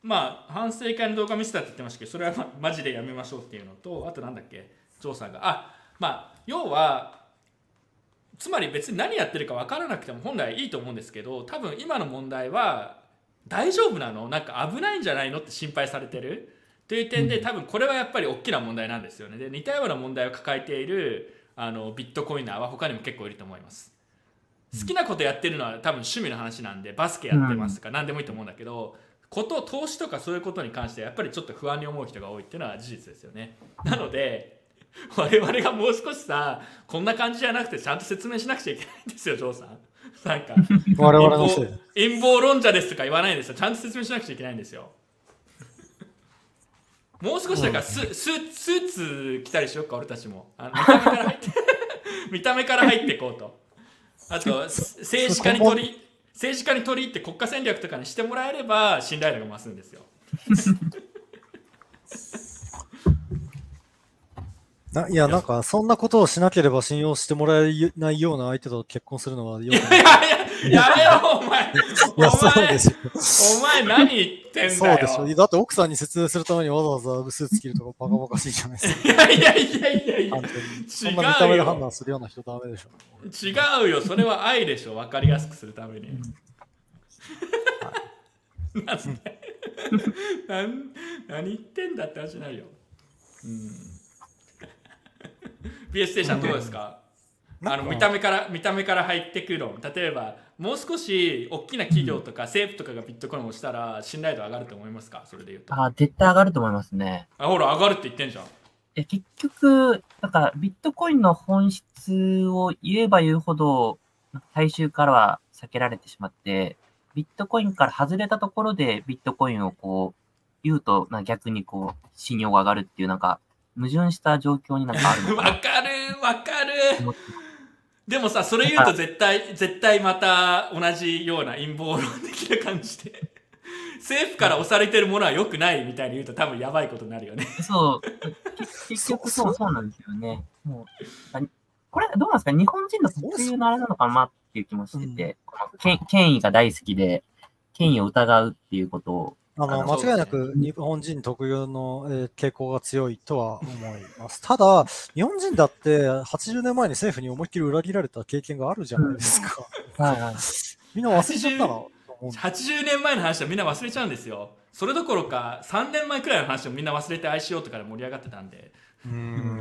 まあ反省会の動画見せたって言ってましたけど、それは、ま、マジでやめましょうっていうのと、あとなんだっけ、ジョーさんがあまあ要はつまり別に何やってるか分からなくても本来いいと思うんですけど、多分今の問題は大丈夫なの、なんか危ないんじゃないのって心配されてるという点で、多分これはやっぱり大きな問題なんですよね。で似たような問題を抱えているあのビットコイナーは他にも結構いると思います。好きなことやってるのは多分趣味の話なんで、バスケやってますとか何でもいいと思うんだけど、こと投資とかそういうことに関してはやっぱりちょっと不安に思う人が多いっていうのは事実ですよね。なので我々がもう少しさこんな感じじゃなくてちゃんと説明しなくちゃいけないんですよ、ジョーさん。なんか我々のせい陰謀論者ですとか言わないんですよ。ちゃんと説明しなくちゃいけないんですよ。もう少しだからス、うん、ス, スーツ着たりしようか、俺たちも。あの見た目から入って見た目から入っていこうと。あと政治家に取り政治家に取り入って国家戦略とかにしてもらえれば信頼度が増すんですよ。 ないや、なんかそんなことをしなければ信用してもらえないような相手と結婚するのはよくない。 いやいややめろお前。 いやそうですよ。 お前何言ってんだよ。 そうでしょ。だって奥さんに説明するためにわざわざスーツ着るとかバカバカしいじゃないですか。 いやいやいやいやいや。 そんな見た目で判断するような人ダメでしょ。 違うよ、それは愛でしょ、分かりやすくするために。なんで何何言ってんだって話になるよ。うん。ピーエス ステーションどうですか？あの見た目から見た目から入ってくる論。例えばもう少し大きな企業とか政府とかがビットコインをしたら信頼度上がると思いますか？それで言うと。 あ、絶対上がると思いますね。 あ、ほら上がるって言ってんじゃん。 え結局なんかビットコインの本質を言えば言うほど大衆からは避けられてしまって、ビットコインから外れたところでビットコインをこう言うとなんか逆にこう信用が上がるっていうなんか矛盾した状況になんかあるのかな。 わかるわかる。でもさ、それ言うと絶対絶対また同じような陰謀論的な感じで政府から押されてるものは良くないみたいに言うと多分やばいことになるよね。 そう結局そうそうなんですよね。もうこれどうなんですか、日本人の特有のあれなのかなっていう気もしてて、うん、権威が大好きで権威を疑うっていうことをあの間違いなく日本人特有の、えー、傾向が強いとは思います。ただ、日本人だってはちじゅうねんまえに政府に思いっきり裏切られた経験があるじゃないですか。うんはいはい、みんな忘れちゃったのはちじゅうねんまえの話はみんな忘れちゃうんですよ。それどころかさんねんまえくらいの話をみんな忘れて アイシーオー とかで盛り上がってたんで。 うーん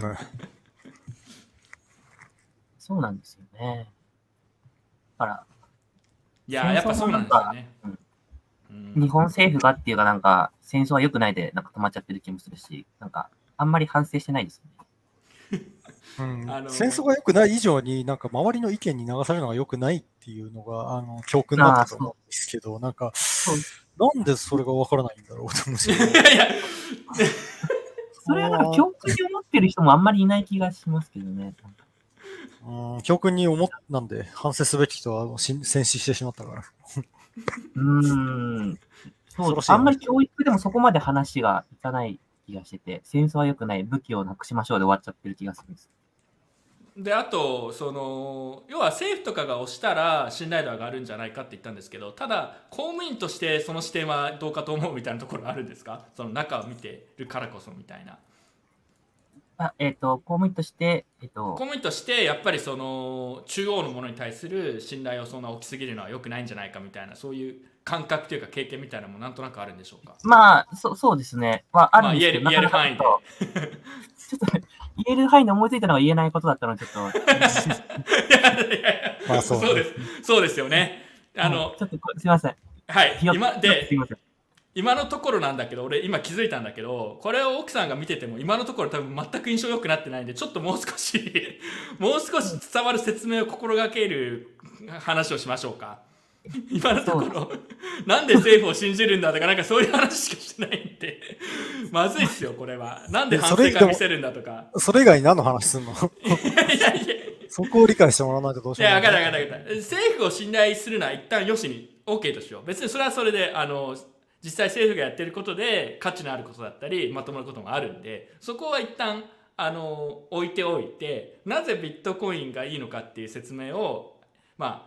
そうなんですよね。だからいややっぱそうなんですよね。 日本政府がっていうかなんか戦争は良くないでなんか止まっちゃってる気もするし、なんかあんまり反省してないですよね。 うんあのー、戦争が良くない以上になんか周りの意見に流されるのが良くないっていうのがあの教訓だったと思うんですけど、なんかなんでそれが分からないんだろうと思って。いやいやそれはなんか教訓に思ってる人もあんまりいない気がしますけどね。 うん、教訓に思っなんで反省すべき人は戦死してしまったから。 うーんそうあんまり教育でもそこまで話がいかない気がしてて、戦争は良くない、武器をなくしましょうで終わっちゃってる気がするんです。 であとその要は政府とかが押したら信頼度上がるんじゃないかって言ったんですけど、ただ公務員としてその視点はどうかと思うみたいなところあるんですか？その中を見てるからこそみたいな。 あえっ、ー、と公務員として、えっ、ー、と公務員としてやっぱりその中央のものに対する信頼をそんな大きすぎるのは良くないんじゃないかみたいな、そういう感覚というか経験みたいなのもなんとなくあるんでしょうか？ まあそそうですね。まああるんですけど、 まあ、言える言える範囲で。 ちょっと言える範囲で思いついたのが言えないことだったのでちょっと。いやいやいやまあそう、そうですそうですよね。あの、 はい、ちょっとすみません。 はい今で。今のところなんだけど、俺今気づいたんだけど、これを奥さんが見てても今のところ多分全く印象良くなってないんで、ちょっともう少しもう少し伝わる説明を心がける話をしましょうか。今のところなんで政府を信じるんだとかなんかそういう話しかしてないんでまずいっすよこれは。なんで反省会見せるんだとか。 それ以外に何の話すんの？ いやいやそこを理解してもらわないとどうしようもない。 いや分かった分かった分かった。政府を信頼するのは一旦よしに OK としよう。別にそれはそれであの実際政府がやってることで価値のあることだったりまとまることもあるんで、そこは一旦あの置いておいて、なぜビットコインがいいのかっていう説明をまあ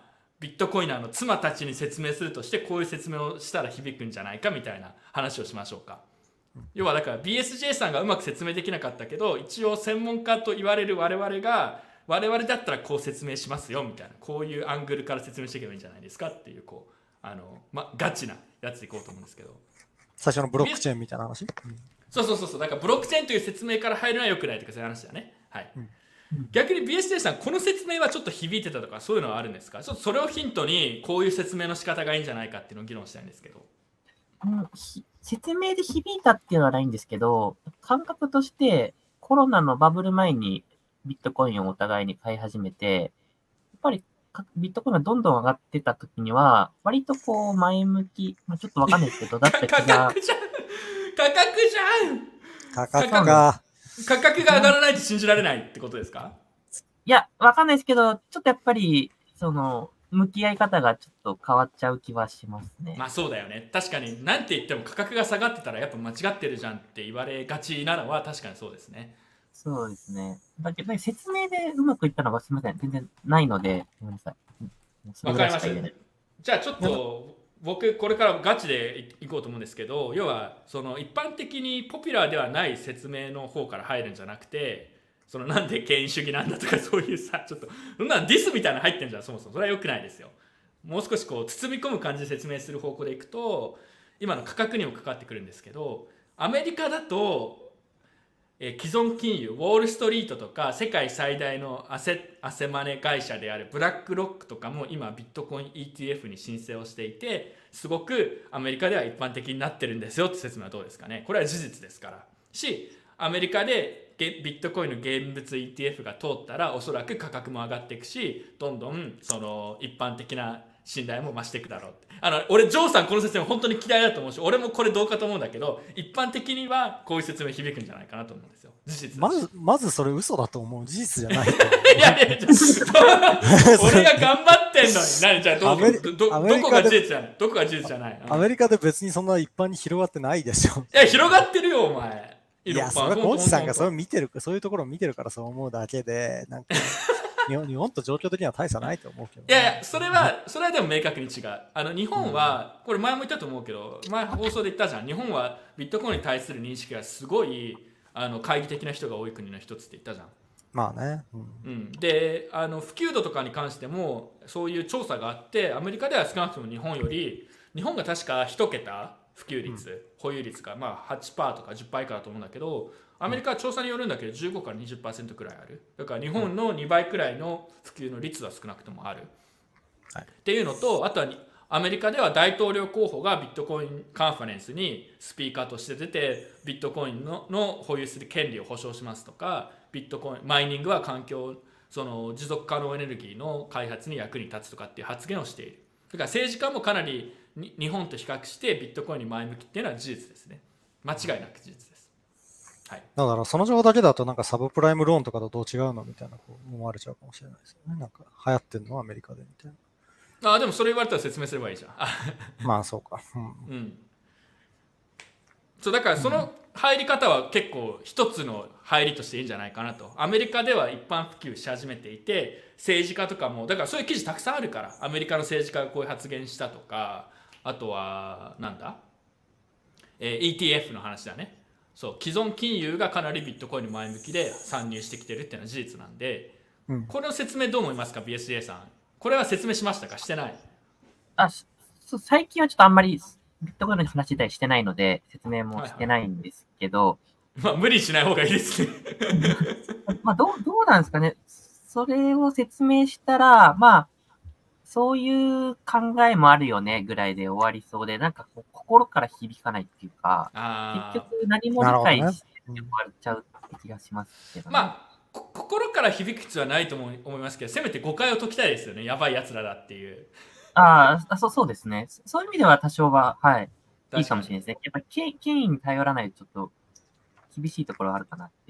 ビットコイナーの妻たちに説明するとしてこういう説明をしたら響くんじゃないかみたいな話をしましょうか。要はだから ビーエスジェー さんがうまく説明できなかったけど、一応専門家と言われる我々が我々だったらこう説明しますよみたいな、こういうアングルから説明していけばいいんじゃないですかっていう、こうあの、ま、ガチなやついこうと思うんですけど、 最初のブロックチェーンみたいな話、うん、 そうそうそうそう、だからブロックチェーンという説明から入るのは良くないとかそういう話だね。はい、うん、逆に ビーエスジェー さんこの説明はちょっと響いてたとかそういうのはあるんですか？ちょっとそれをヒントにこういう説明の仕方がいいんじゃないかっていうのを議論したいんですけど。 うん、説明で響いたっていうのはないんですけど、感覚としてコロナのバブル前にビットコインをお互いに買い始めて、やっぱりビットコインがどんどん上がってた時には、割とこう前向き、まあ、ちょっとわかんないですけど、だった気が。 価格じゃん価格じゃん価格が。 価格が上がらないと信じられないってことですか？ いや、わかんないですけど、ちょっとやっぱり、その、向き合い方がちょっと変わっちゃう気はしますね。 まあそうだよね。確かに何て言っても価格が下がってたらやっぱ間違ってるじゃんって言われがちなのは確かにそうですね。 そうですね。だけど説明でうまくいったのがすみません。全然ないので、ごめんなさい。 わかりました。じゃあちょっと僕これからガチでいこうと思うんですけど、要はその一般的にポピュラーではない説明の方から入るんじゃなくて、そのなんで権威主義なんだとかそういうさ、ちょっとそんなディスみたいなの入ってんじゃん、そもそもそれは良くないですよ。もう少しこう包み込む感じで説明する方向でいくと今の価格にも関わってくるんですけど、アメリカだとえ既存金融ウォールストリートとか世界最大のアセ、アセマネ会社であるブラックロックとかも今ビットコイン イーティーエフ に申請をしていて、すごくアメリカでは一般的になってるんですよって説明はどうですかね。これは事実ですからし、アメリカでビットコインの現物 イーティーエフ が通ったらおそらく価格も上がっていくし、どんどんその一般的な信頼も増していくだろうって。あの俺ジョーさんこの説明本当に嫌いだと思うし、俺もこれどうかと思うんだけど、一般的にはこういう説明響くんじゃないかなと思うんですよ。事実まずまずそれ嘘だと思う。事実じゃないと思う。 いやいや俺が頑張ってんのに何じゃあどどどどこが事実じゃないどこが事実じゃない、 アメリカで別にそんな一般に広がってないでしょ。 いや広がってるよお前。 いやそれはコーチさんがそれを見てる、そういうところを見てるからそう思うだけで、なんか日本、日本と状況的には大差ないと思うけど、ね、 いやいやそれはそれはでも明確に違う。あの日本は、これ前も言ったと思うけど、前放送で言ったじゃん。日本はビットコインに対する認識がすごいあの懐疑的な人が多い国の一つって言ったじゃん。 まあね、 うんうん、であの普及度とかに関してもそういう調査があって、アメリカでは少なくとも日本より、日本が確か一桁普及率、うん、保有率がまあ はちパーセント とか じゅっパーセント 以下だと思うんだけど、アメリカは調査によるんだけどじゅうごから にじゅっパーセント くらいある。だから日本のにばいくらいの普及の率は少なくともある、はい、っていうのと、あとはアメリカでは大統領候補がビットコインカンファレンスにスピーカーとして出て、ビットコイン の, の保有する権利を保障しますとか、ビットコインマイニングは環境その持続可能エネルギーの開発に役に立つとかっていう発言をしている。だから政治家もかなり日本と比較してビットコインに前向きっていうのは事実ですね。間違いなく事実です。はい、 だからその情報だけだとなんかサブプライムローンとかとどう違うのみたいなこう思われちゃうかもしれないですよね。なんか流行ってるのはアメリカでみたいな。 ああでもそれ言われたら説明すればいいじゃん。 まあそうか。うん。 うん、そうだからその入り方は結構一つの入りとしていいんじゃないかなと。アメリカでは一般普及し始めていて、政治家とかもだからそういう記事たくさんあるから、アメリカの政治家がこういう発言したとか、あとはなんだ、えー、イーティーエフ の話だね。そう既存金融がかなりビットコインに前向きで参入してきてるっていうのは事実なんで、うん、これの説明どう思いますか ビーエスジェー さん。これは説明しましたか、してない？ あそう最近はちょっとあんまりビットコインの話自体してないので説明もしてないんですけど、 はいはい、まあ無理しない方がいいですね。 まあどうどうなんですかね。それを説明したらまあそういう考えもあるよねぐらいで終わりそうで、なんかこう心から響かないっていうか、結局何も理解して終わっちゃうって気がしますけど、ね、 まあ心から響く必要はないと思いますけど、せめて誤解を解きたいですよね。やばいやつらだっていう。 ああ、そうそうですね。そういう意味では多少は、はい、いいかもしれないですね。やっぱり権威に頼らないとちょっと厳しいところはあるかなっていう。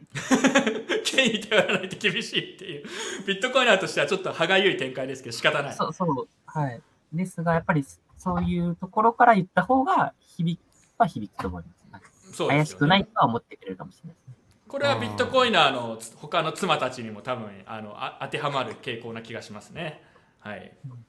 権威に頼らないと厳しいっていう。ビットコイナーとしてはちょっと歯がゆい展開ですけど仕方ない。 そうそう。はい。ですが、やっぱりそういうところから言った方が響くは響くと思います。そうですよね。怪しくないとは思ってくれるかもしれないですね。 これはビットコイナーの他の妻たちにも多分あのあ当てはまる傾向な気がしますね。はい。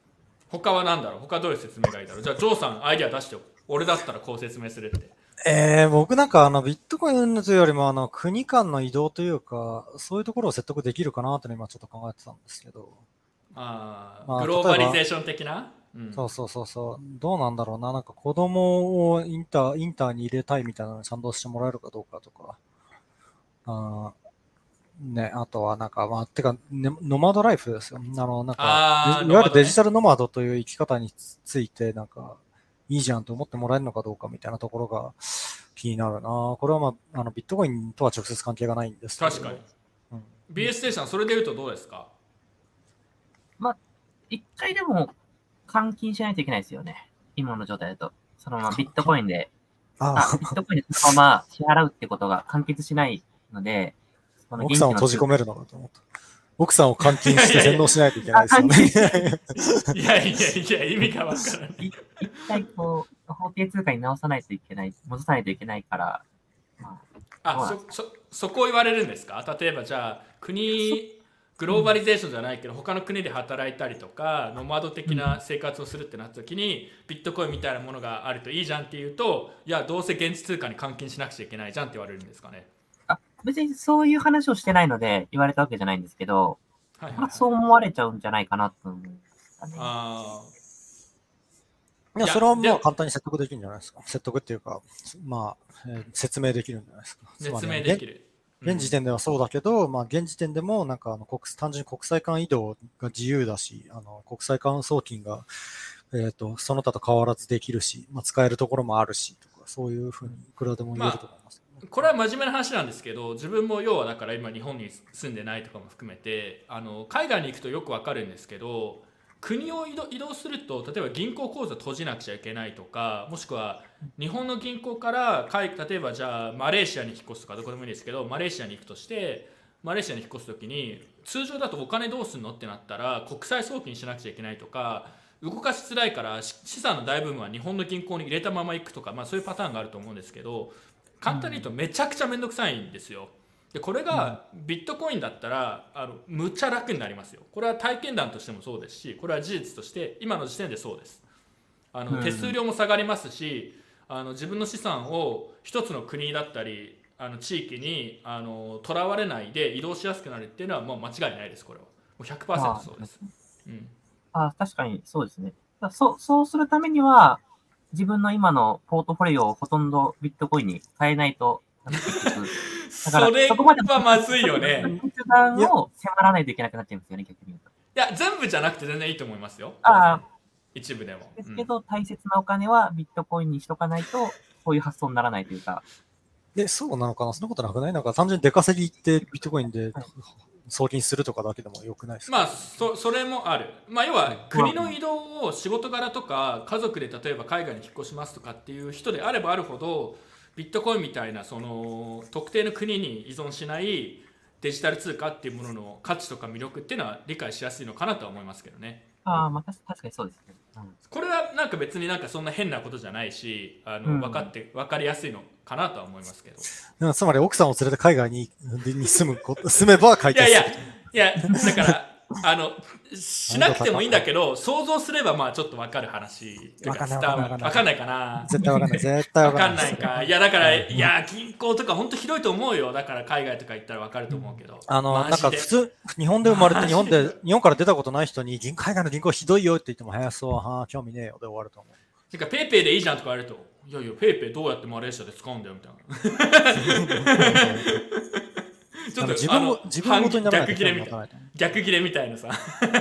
他は何だろう、他どういう説明がいいだろう。じゃあジョーさんアイディア出してよ。俺だったらこう説明するって。 えー、僕なんかあのビットコインというよりもあの国間の移動というか、そういうところを説得できるかなというのを今ちょっと考えてたんですけど。 あまあグローバリゼーション的な、うん、 そうそうそうそう。どうなんだろうな。なんか子供をインター、インターに入れたいみたいなのに賛同してもらえるかどうかとか。あね、あとはなんか、まあ、てか、ね、ノマドライフですよ。あの、なんか、 あいわゆるデジタルノマドという生き方について、なんか、いいじゃんと思ってもらえるのかどうかみたいなところが気になるな。これはまあ、あのビットコインとは直接関係がないんですけど。 確かに。 うん、 ビーエス ステーション、それで言うとどうですか？ まあ、一回でも換金しないといけないですよね。今の状態だと。そのままビットコインで、ああビットコインでそのまま支払うってことが完結しないので、 その奥さんを閉じ込めるのかと思った。奥さんを換金して洗脳しないといけないですよね。 いやいやいや、意味がわからない。 一回こう、法定通貨に直さないといけない、戻さないといけないから。 まあ、あそ、そ、そこを言われるんですか？例えばじゃあ、国、グローバリゼーションじゃないけど、他の国で働いたりとか、ノマド的な生活をするってなった時に、ビットコインみたいなものがあるといいじゃんっていうと、いや、どうせ現地通貨に換金しなくちゃいけないじゃんって言われるんですかね。 あ、別にそういう話をしてないので言われたわけじゃないんですけど、 はいはいはい、 まあ、そう思われちゃうんじゃないかなと思うんですかね。 あいや、それはまあ簡単に説得できるんじゃないですか。説得っていうか、まあ、えー、説明できるんじゃないですか。 説明できる。 現時点ではそうだけど、うん、まあ現時点でもなんかあの国単純に国際間移動が自由だし、あの国際間送金が、えー、とその他と変わらずできるし、まあ、使えるところもあるしとか、そういうふうにいくらでも言えると思います。 まあ、これは真面目な話なんですけど、自分も要はだから今日本に住んでないとかも含めて、あの海外に行くとよくわかるんですけど、国を移動、移動すると例えば銀行口座閉じなくちゃいけないとか、もしくは日本の銀行から例えばじゃあマレーシアに引っ越すとかどこでもいいですけど、マレーシアに行くとしてマレーシアに引っ越す時に通常だとお金どうすんのってなったら国際送金しなくちゃいけないとか、動かしづらいから資産の大部分は日本の銀行に入れたまま行くとか、まあ、そういうパターンがあると思うんですけど、簡単に言うとめちゃくちゃめんどくさいんですよ。でこれがビットコインだったらあのむっちゃ楽になりますよ。これは体験談としてもそうですし、これは事実として今の時点でそうです。あの手数料も下がりますし、あの自分の資産を一つの国だったりあの地域にあのとらわれないで移動しやすくなるっていうのはもう間違いないです。これはもう ひゃくパーセント そうです。うん、 あ、確かにそうですね。そう、そうするためには自分の今のポートフォリオをほとんどビットコインに変えないと。 だからそれはまずいよね。 決断を迫らないといけなくなっちゃいますよね、逆に言うと。 いや、全部じゃなくて全然いいと思いますよ。 ああ。 一部でも。 ですけど、うん、大切なお金はビットコインにしとかないと、こういう発想にならないというか。 え、そうなのかな？そんなことなくない？なんか単純に出稼ぎ行ってビットコインで送金するとかだけでもよくないですか？ まあ、そ, それもある。まあ、要は国の移動を仕事柄とか家族で例えば海外に引っ越しますとかっていう人であればあるほど、ビットコインみたいなその特定の国に依存しないデジタル通貨っていうものの価値とか魅力っていうのは理解しやすいのかなとは思いますけどね。 ああ、まあ確かにそうですね。 うん、これはなんか別になんかそんな変なことじゃないし、あの、うん、分かって分かりやすいのかなとは思いますけど。 つまり奥さんを連れて海外にに住むこと住めば解決する。 いやいやいやだからあのしなくてもいいんだけど、想像すればまあちょっと分かる話。 分かんない分かんないかな。 絶対分かんない絶対分かんないか。いやだからいや銀行とか本当ひどいと思うよ。だから海外とか行ったら分かると思うけど。 あのなんか普通日本で生まれて日本で日本から出たことない人に海外の銀行ひどいよって言っても早そうは興味ねえよで終わると思う。 てかペイペイでいいじゃんとか言われると、いやいやペイペイどうやってマレーシアで使うんだよみたいな。ちょっと自分も自分ごとにならないと逆切れみたいな逆切れみたいなさ。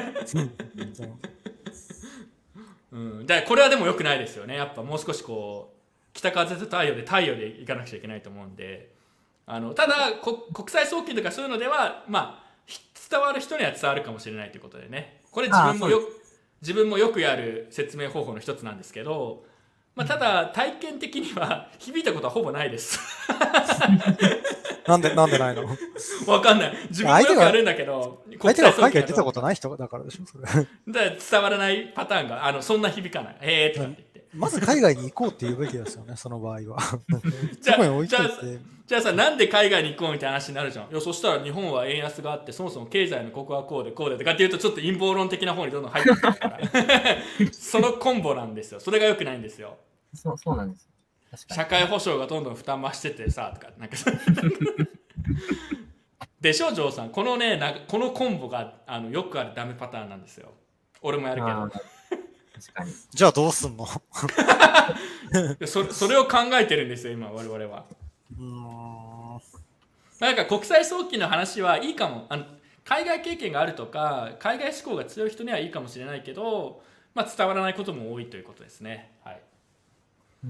うん、だからこれはでも良くないですよね。やっぱもう少しこう北風と太陽で太陽で行かなくちゃいけないと思うんで、あのただこ国際送金とかそういうのではまあ伝わる人には伝わるかもしれないということでね。これ自分もよ自分もよくやる説明方法の一つなんですけど、まあ、ただ体験的には響いたことはほぼないです。 なんでなんでないの？ わかんない。自分もよくやるんだけど、 相手が海外出たことない人だからでしょそれ。 だから伝わらないパターンがあのそんな響かない。えーとかって言って。 まず海外に行こうって言うべきですよね、その場合は。 じゃあそこに置いといじゃあて。 じゃあさ、なんで海外に行こうみたいな話になるじゃん。いや、そしたら日本は円安があって、そもそも経済のここはこうでこうでとかっていうと、ちょっと陰謀論的な方にどんどん入ってくるからそのコンボなんですよ。それが良くないんですよ。 そう、そうなんです。確かに。 社会保障がどんどん負担増しててさとか、なんかでしょ、ジョーさん。このね、なんかこのコンボがあのよくあるダメパターンなんですよ。俺もやるけど。 あー確かに。 じゃあどうすんの？ そそれを考えてるんですよ、今、我々は。 うーん。 なんか国際早期の話はいいかも。あの海外経験があるとか、海外志向が強い人にはいいかもしれないけど、まあ、伝わらないことも多いということですね。はい。 うん。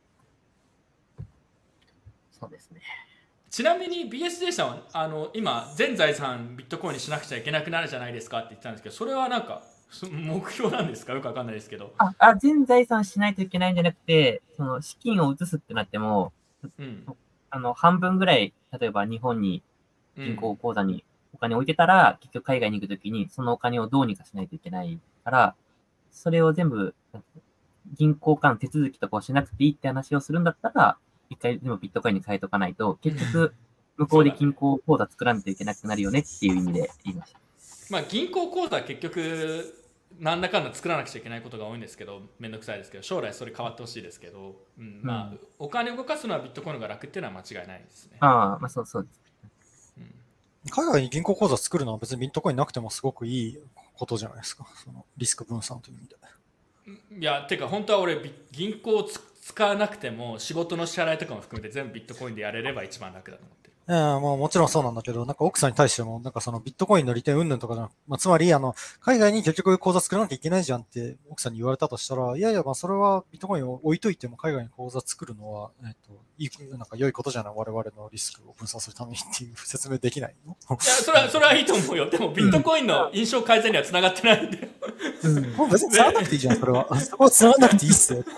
そうですね。 ちなみに ビーエスジェー さんはあの今全財産ビットコインにしなくちゃいけなくなるじゃないですかって言ってたんですけど、それはなんかそ目標なんですか？よくわかんないですけど。 あ、あ、全財産しないといけないんじゃなくて、その資金を移すってなっても、 うんあの、半分ぐらい、例えば日本にうん銀行口座にお金置いてたら、結局海外に行くときにそのお金をどうにかしないといけないから、それを全部、銀行間の手続きとかをしなくていいって話をするんだったら、一回でもビットコインに変えとかないと、結局、向こうで銀行口座作らないといけなくなるよねっていう意味で言いました。 まあ銀行口座は結局何らかの作らなくちゃいけないことが多いんですけど、めんどくさいですけど、将来それ変わってほしいですけど、うん、まあ、うん、お金を動かすのはビットコインの方が楽っていうのは間違いないですね。 ああ、まあそうそうです。 うん、海外に銀行口座作るのは別にビットコインなくてもすごくいいことじゃないですか。そのリスク分散という意味で。 いや、てか本当は俺銀行を使わなくても仕事の支払いとかも含めて全部ビットコインでやれれば一番楽だと思ってる。 いや、もうもちろんそうなんだけど、なんか奥さんに対しても、なんかそのビットコインの利点云々とかじゃなく、まあ、つまり、あの、海外に結局口座作らなきゃいけないじゃんって奥さんに言われたとしたら、いやいや、まあそれはビットコインを置いといても海外に口座作るのは、えっと、いい、なんか良いことじゃない、我々のリスクを分散するためにっていう説明できないの？いや、それは、それはいいと思うよ。でもビットコインの印象改善には繋がってないんだよ。 うん、もう別に繋がなくていいじゃん、それは。そこは繋がなくていいっすよ。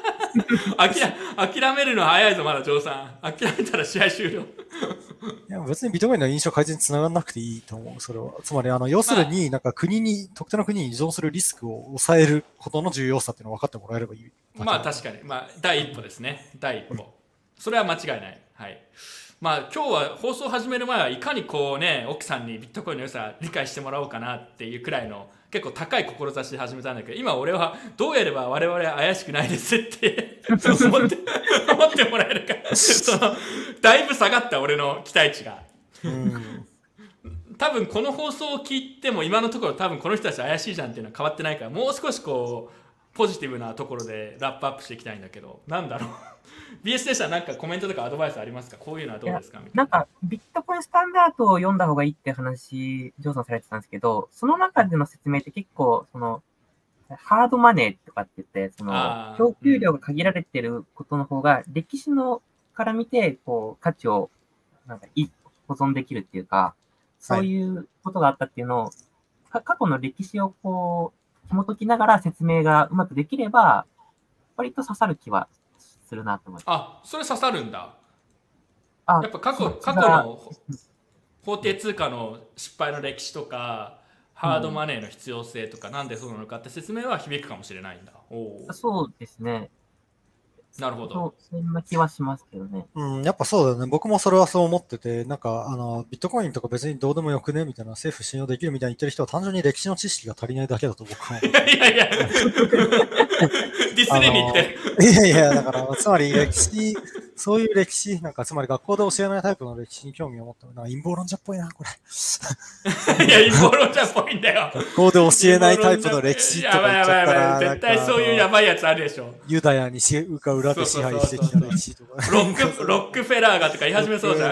諦めるのは早いぞ、まだジョーさん。諦めたら試合終了。 いや別にビットコインの印象改善につながらなくていいと思う、それは。つまり、あの、要するに、なんか国に、特定の国に依存するリスクを抑えることの重要さっていうのを分かってもらえればいい。 まあ確かに。まあ、第一歩ですね。第一歩。それは間違いない。はい。まあ今日は放送始める前はいかにこうね、奥さんにビットコインの良さ理解してもらおうかなっていうくらいの結構高い志で始めたんだけど、今俺はどうやれば我々怪しくないですって思って思ってもらえるかそのだいぶ下がった俺の期待値が。うん多分この放送を聞いても今のところ多分この人たち怪しいじゃんっていうのは変わってないから、もう少しこうポジティブなところでラップアップしていきたいんだけど、なんだろうビーエス でしたらなんかコメントとかアドバイスありますか？こういうのはどうですかみたいな。 なんかビットコインスタンダードを読んだ方がいいって話ジョーさんされてたんですけど、その中での説明って結構そのハードマネーとかって言ってその供給量が限られてることの方が歴史のから見てこう価値をなんか保存できるっていうか、そういうことがあったっていうのを、はい、過去の歴史をこう紐解きながら説明がうまくできれば割と刺さる気はするなと思います。 あ、それ刺さるんだ。あ、やっぱ過去過去の法定通貨の失敗の歴史とか、ハードマネーの必要性とか、うん、なんでそうなのかって説明は響くかもしれないんだ。 おそうですね。 なるほど。 そんな気はしますけどね。 うん、やっぱそうだよね。僕もそれはそう思ってて、なんか、あの、ビットコインとか別にどうでもよくねみたいな、政府信用できるみたいに言ってる人は単純に歴史の知識が足りないだけだと僕は思う。いやいやいや、ディスりに行って。 いやいや、だから、つまり歴史、そういう歴史、なんか、つまり学校で教えないタイプの歴史に興味を持った。なんか陰謀論者っぽいな、これ。 いや、陰謀論者っぽいんだよ。 学校で教えないタイプの歴史とか言っちゃったら、やばいやばいやばい、 絶対そういうやばいやつあるでしょ。 ユダヤにしうか裏で支配してきた歴史とか。 ロック、ロックフェラーがとか言い始めそうじゃん。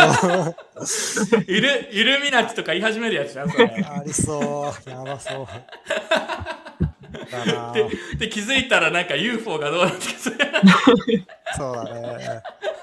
イル、イルミナティとか言い始めるやつじゃん、それ。 ありそう。やばそう。 で, で気づいたらなんか ユーフォー がどうなってそそうだね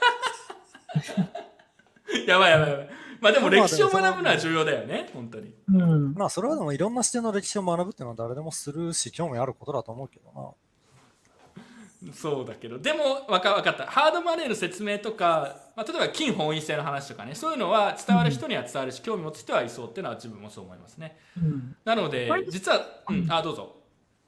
やばいやばいやばい。まあでも歴史を学ぶのは重要だよね、本当に。 うん、まあそれはでもいろんな視点の歴史を学ぶっていうのは誰でもするし興味あることだと思うけどな。そうだけど、でも分か分かった。ハードマネーの説明とか、まあ、例えば金本位制の話とかね、そういうのは伝わる人には伝わるし、うん、興味持つ人はいそうっていうのは自分もそう思いますね。うん、なので実は、うん、あどうぞ。 あ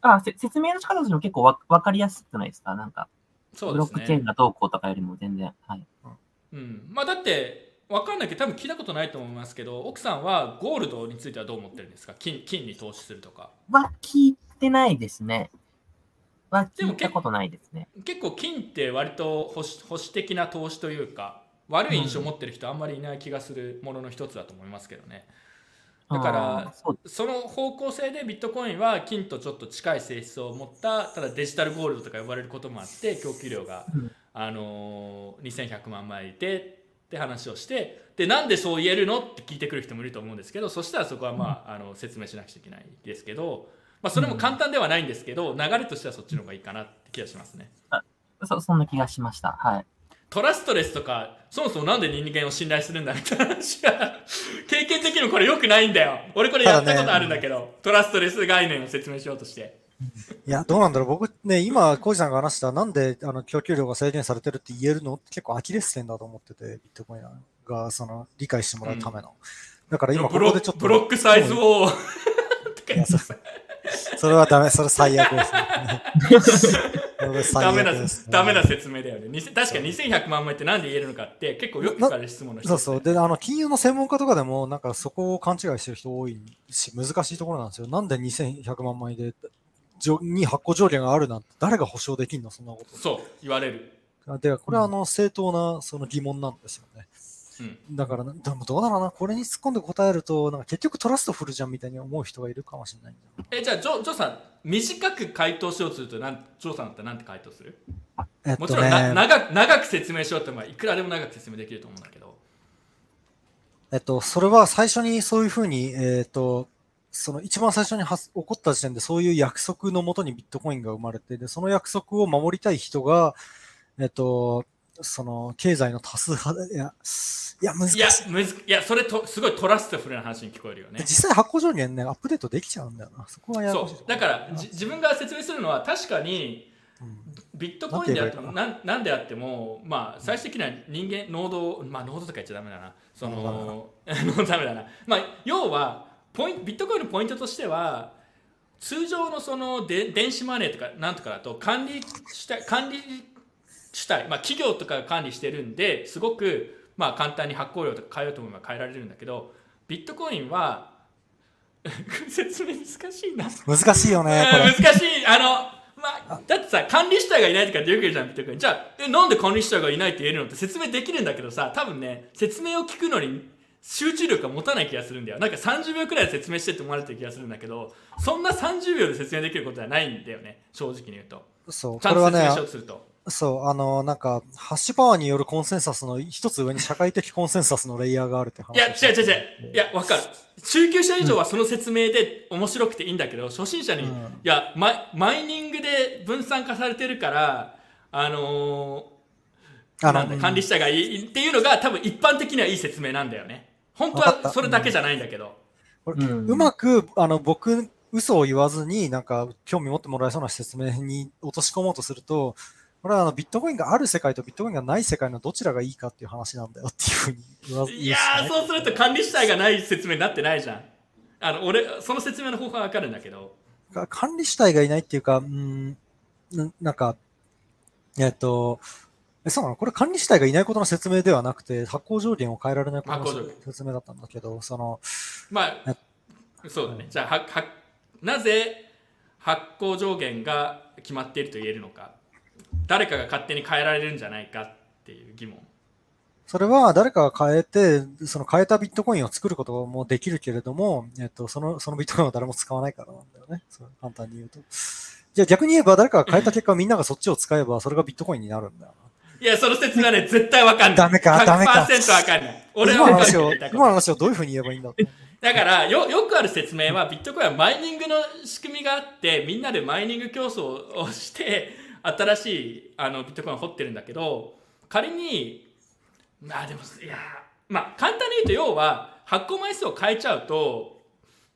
あ、せ説明の仕方としても結構わわかりやすくないですか？なんか、ブロそうですね。 ックチェーンがどうこうとかよりも全然。はい。 うん、まあだって分かんないけど多分聞いたことないと思いますけど、奥さんはゴールドについてはどう思ってるんですか？金金に投資するとか。 は聞いてないですね。はでもけ聞いたことないですね。 結構金って割と保守保守的な投資というか、悪い印象を持ってる人あんまりいない気がするものの一つだと思いますけどね。だかああ、 らそう。 その方向性でビットコインは金とちょっと近い性質を持った、ただデジタルゴールドとか呼ばれることもあって供給量が、 うん、 あのーにせんひゃくまん枚いてって話をして、でなんでそう言えるのって聞いてくる人もいると思うんですけど、そしたらそこはまあ、あの説明しなくちゃいけないですけど、まあ、それも簡単ではないんですけど、流れとしてはそっちの方がいいかなって気がしますね。 あそそんな気がしました。はい。 トラストレスとか、そもそもなんで人間を信頼するんだみたいな話が経験的にもこれ良くないんだよ。俺これやったことあるんだけど、トラストレス概念を説明しようとして。 いや、どうなんだろう。僕ね、今、コウジさんが話したなんであの供給量が制限されてるって言えるのって結構アキレス腱だと思ってて、ビットコインがその理解してもらうための。だから今こブロこでちょっと。 ブロックサイズをいやそそれはダメ、それ最悪ですね。それ最ダメな悪ですねダメな説明だよね。にせ確かににせんひゃくまん枚ってなんで言えるのかって結構よく聞かれる質問の一つ、ね、 そうそう。で、あの、金融の専門家とかでも、なんかそこを勘違いしてる人多いし、難しいところなんですよ。なんでにせんひゃくまん枚で、に発行上限があるなんて、誰が保証できんの、そんなこと。 そう、言われる。 で、これはあの正当なその疑問なんですよね。 うん、 だから、でもどうだろうな、これに突っ込んで答えると、なんか結局トラストフルじゃんみたいに思う人がいるかもしれないんだよ。 え、じゃあ、ジョジョさん、短く回答しようとすると、なんジョーさんだったらなんて回答する？ えっとね、 もちろんな長く長く説明しようって、まあいくらでも長く説明できると思うんだけど。 えっと、それは最初にそういうふうに、えっと、その一番最初には起こった時点でそういう約束のもとにビットコインが生まれて、で、その約束を守りたい人が、えっと、その経済の多数派で、いや、いや難しい。 いや、むずいやそれとすごいトラストフルな話に聞こえるよね。 実際発行上限ね、アップデートできちゃうんだよな。そこはややこしい。 そう。だからじ自分が説明するのは確かに、うん、ビットコインであってもなんなんであっても、まあ、最終的には人間、ノード、まあ、ノードとか言っちゃダメだな。その、ノードダメだな。まあ、要はポイン、ビットコインのポイントとしては、通常のそので電子マネーとかなんとかだと管理主体、管理主体、まあ、企業とかが管理してるんですごく、まあ、簡単に発行量とか変えようと思えば変えられるんだけど、ビットコインは説明難しいな。 難しいよね、これ。 難しい。あの、まあ、だってさ、管理主体がいないとかってよく言うじゃん、ビットコイン。じゃあ、え、なんで管理主体がいないって言えるのって説明できるんだけどさ、多分ね、説明を聞くのに集中力が持たない気がするんだよ。なんかさんじゅうびょうくらいで説明してって思われてる気がするんだけど、そんなさんじゅうびょうで説明できることはないんだよね、正直に言うと。 そう、 ちゃんと説明しようね、 とすると。 そう、あの、なんか、ハッシュパワーによるコンセンサスの一つ上に社会的コンセンサスのレイヤーがあるって話。 いや、違う違う違う。いや、わかる。中級者以上はその説明で面白くていいんだけど、うん、初心者に、うん、いやマ、マイニングで分散化されてるから、あのー、あのなんだ管理者がいいっていうのが多分一般的にはいい説明なんだよね。本当はそれだけじゃないんだけど。 うん、うまく、あの、僕、嘘を言わずに、なんか、興味持ってもらえそうな説明に落とし込もうとすると、これはあのビットコインがある世界とビットコインがない世界のどちらがいいかっていう話なんだよっていうふうに言わず、ね、 いやー、そうすると管理主体がない説明になってないじゃん。あの俺その説明の方法は分かるんだけど、 管理主体がいないっていうか、うん、な, なんかえっとえそうなの、これ管理主体がいないことの説明ではなくて発行上限を変えられないことの説明だったんだけど、そのまあそうだね。じゃあははなぜ発行上限が決まっていると言えるのか。誰かが勝手に変えられるんじゃないかっていう疑問。 それは誰かが変えて、その変えたビットコインを作ることもできるけれども、えっと、その、そのビットコインを誰も使わないからなんだよね。そう簡単に言うと。じゃあ逆に言えば誰かが変えた結果みんながそっちを使えばそれがビットコインになるんだよな。 いや、その説明はね、絶対わかんない。 ダメか、ダメか。 ひゃくパーセント わかんない。俺は今の話を、今の話をどういうふうに言えばいいんだろう。 だからよ、よくある説明は、ビットコインはマイニングの仕組みがあって、みんなでマイニング競争をして、新しいあのビットコインを掘ってるんだけど、仮にまあでもいやまあ簡単に言うと、要は発行枚数を変えちゃうと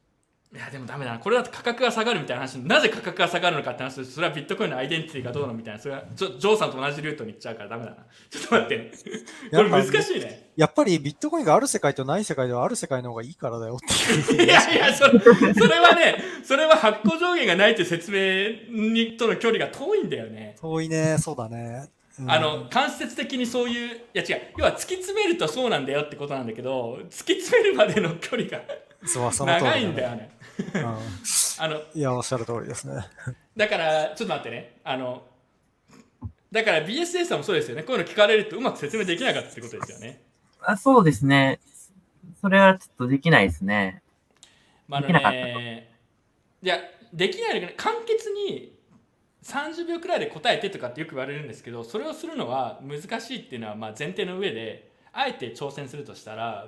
いやでもダメだな、これだと価格が下がるみたいな話、なぜ価格が下がるのかって話です。それはビットコインのアイデンティティがどうのみたいな、それはジョジョーさんと同じルートに行っちゃうからダメだな。ちょっと待って、これ難しいね。 やっぱりビットコインがある世界とない世界ではある世界の方がいいからだよっていう。 いやいやそれ、それはね、それは発行上限がないという説明にとの距離が遠いんだよね。 遠いね、そうだね。 うん、あの間接的にそういう、いや違う、要は突き詰めるとそうなんだよってことなんだけど、突き詰めるまでの距離がそうその通りだね、 長いんだよね。 うん、 あのいや、おっしゃる通りですね。 だからちょっと待ってね、あのだから ビーエスエス もそうですよね。こういうの聞かれるとうまく説明できなかったってことですよね。 あ、そうですね。それはちょっとできないですね。 まあ、あのね、いやできないのか、簡潔にさんじゅうびょうくらいで答えてとかってよく言われるんですけど、それをするのは難しいっていうのはまあ前提の上で、あえて挑戦するとしたら、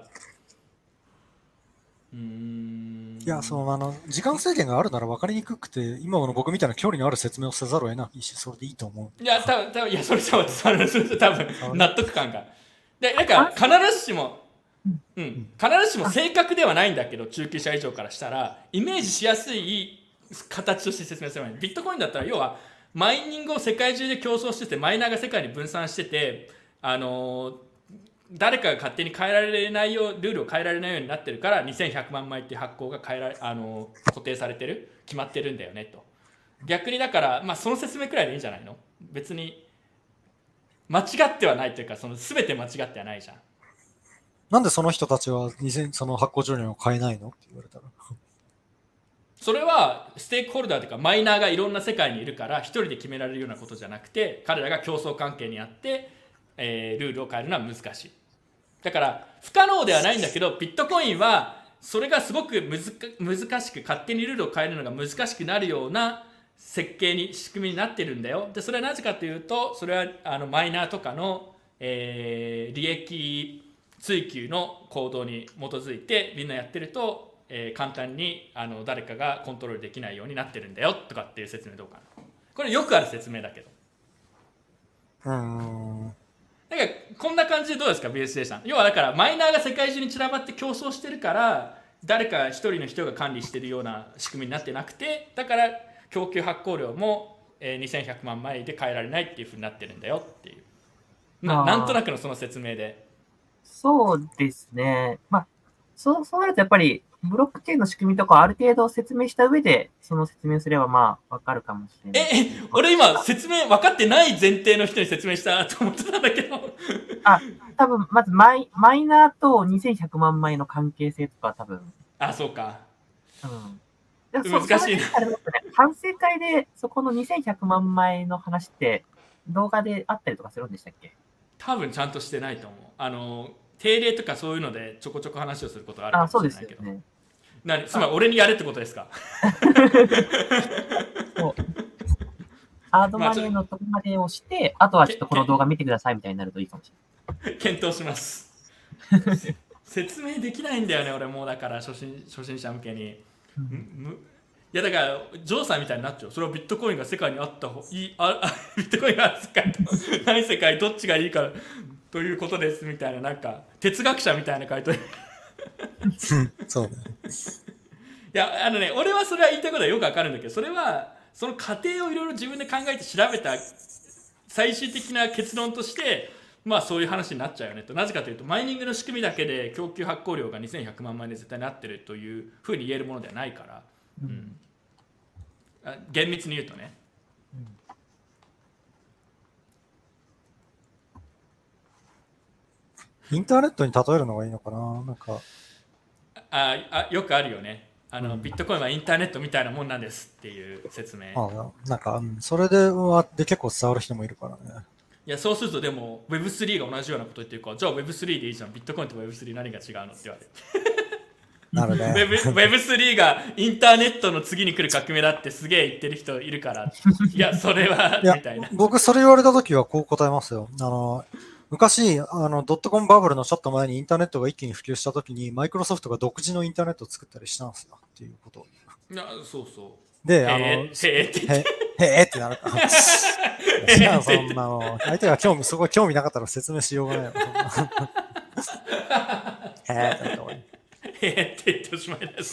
うーんいや、そのあの時間制限があるなら分かりにくくて、今の僕みたいな距離のある説明をせざるを得ないし、それでいいと思う。 いや、多分多分いやそれじゃそれそれ多分納得感が。で、なんか必ずしも、うん、必ずしも正確ではないんだけど、中級者以上からしたらイメージしやすい形として説明すればいい。ビットコインだったら要はマイニングを世界中で競争してて、マイナーが世界に分散してて、あのー、誰かが勝手に変えられないよう、ルールを変えられないようになってるからにせんひゃくまんまいっていう発行が変えられ、あのー、固定されてる、決まってるんだよねと。逆にだから、まあ、その説明くらいでいいんじゃないの。別に間違ってはないというか、その全て間違ってはないじゃん。 なんでその人たちはにせんその発行上限を変えないのって言われたら。 それはステークホルダーというかマイナーがいろんな世界にいるから一人で決められるようなことじゃなくて、彼らが競争関係にあって、えー、ルールを変えるのは難しい。だから不可能ではないんだけど、ビットコインはそれがすごくむずか難しく、勝手にルールを変えるのが難しくなるような設計に、仕組みになってるんだよ。でそれはなぜかというと、それはあのマイナーとかの、えー、利益追求の行動に基づいてみんなやってると、えー、簡単にあの誰かがコントロールできないようになってるんだよとかっていう説明どうかな。これよくある説明だけど。 うーん。 だからこんな感じでどうですか ビーエスエー さん。要はだからマイナーが世界中に散らばって競争してるから、誰か一人の人が管理してるような仕組みになってなくて、だから供給発行量もにせんひゃくまんまいで変えられないっていうふうになってるんだよっていう な, なんとなくのその説明で。 そうですね。まあ、そうそうなるとやっぱりブロックチェーンの仕組みとかある程度説明した上でその説明すればまあわかるかもしれない。 え、俺今説明分かってない前提の人に説明したと思ってたんだけど。 あ、多分まずマイマイナーとにせんひゃくまんまいの関係性とかは多分。 あ、そうか。 うん。 難しいな。 反省会でそこのにせんひゃくまんまいの話って動画であったりとかするんでしたっけ？ 多分ちゃんとしてないと思う。あの定例とかそういうのでちょこちょこ話をすることがあるかもしれないけど。あ、そうですよね。何、つまり俺にやれってことですか？ そうハードマネーのとこまでをして、あとはちょっとこの動画見てくださいみたいになるといいかもしれない。 検討します。説明できないんだよね、俺もうだから初心初心者向けに。うん、いやだからジョーさんみたいになっちゃう。それはビットコインが世界にあった方いい、ああビットコインがある世界とない世界どっちがいいかということですみたいな、なんか哲学者みたいな回答。 そうね。 いやあのね、俺はそれは言いたいことはよくわかるんだけど、それはその過程をいろいろ自分で考えて調べた最終的な結論として、まあそういう話になっちゃうよねと。なぜかというとマイニングの仕組みだけで供給発行量がにせんひゃくまんまいで絶対なってるというふうに言えるものではないから、うん、あ厳密に言うとね、 インターネットに例えるのがいいのかな。なんかああよくあるよね。あの、うん、ビットコインはインターネットみたいなもんなんですっていう説明。 ああ、なんか、うん、それでで結構伝わる人もいるからね。 いやそうするとでも ウェブスリー が同じようなこと言ってるから、じゃあ ウェブスリー でいいじゃん、ビットコインと ウェブスリー 何が違うのって言われる。 なるね。 ウェブ ウェブスリー がインターネットの次に来る革命だってすげえ言ってる人いるから、いやそれはみたいな。 僕それ言われた時はこう答えますよ。あの昔あのドットコムバブルのちょっと前にインターネットが一気に普及した時にマイクロソフトが独自のインターネットを作ったりしたんですよっていうことを。 いやそうそう。 で、あの、 へーって言って。 へーってなるから。じゃあそんなの、相手が興味、すごい興味なかったら説明しようがないよ。へーってなった方がいい。 へーって言っておしまいです。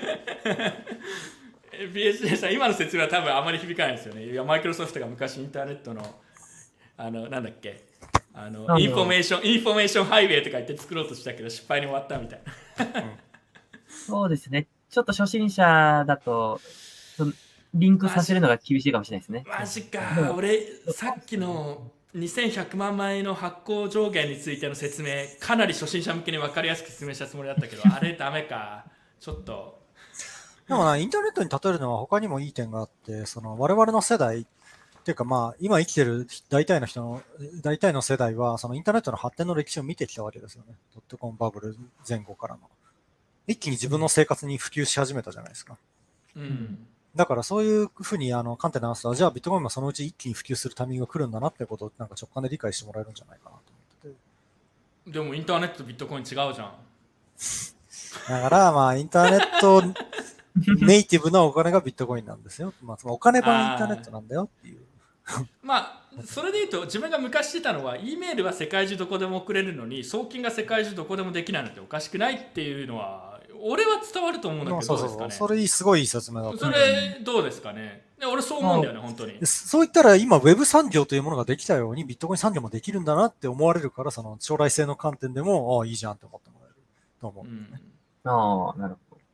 ピーエスディー さん、今の説明は多分あまり響かないですよね。いや、マイクロソフトが昔インターネットの、あの、なんだっけ、あの、インフォメーション、インフォメーションハイウェイとか言って作ろうとしたけど、失敗に終わったみたいな。 そうですね。ちょっと初心者だと、リンクさせるのが厳しいかもしれないですね。 マジか。俺、さっきのにせんひゃくまん枚の発行上限についての説明、かなり初心者向けに分かりやすく説明したつもりだったけど、あれダメか。ちょっと。 でもな、インターネットに例えるのは他にもいい点があって、その我々の世代、っていうかまあ、今生きてる大体の人の、大体の世代は、そのインターネットの発展の歴史を見てきたわけですよね。ドットコムバブル前後からの。一気に自分の生活に普及し始めたじゃないですか。 うん。 だからそういうふうにあの観点で話すと、じゃあビットコインもそのうち一気に普及するタイミングが来るんだなってことをなんか直感で理解してもらえるんじゃないかなと思ってて。 でもインターネットとビットコイン違うじゃん。 だからまあインターネットネイティブなお金がビットコインなんですよ。まあ、お金版インターネットなんだよっていう。 まあそれで言うと自分が昔してたのは E メールは世界中どこでも送れるのに送金が世界中どこでもできないのっておかしくないっていうのは俺は伝わると思うんだけど、 そうそうそう、どうですかね。それすごいいい説明だった。 それどうですかね。俺そう思うんだよね、本当に。 そういったら今 Web 産業というものができたようにビットコイン産業もできるんだなって思われるから、その将来性の観点でもああいいじゃんって思ってもらえると思うんですね。 うん、ああなるほど。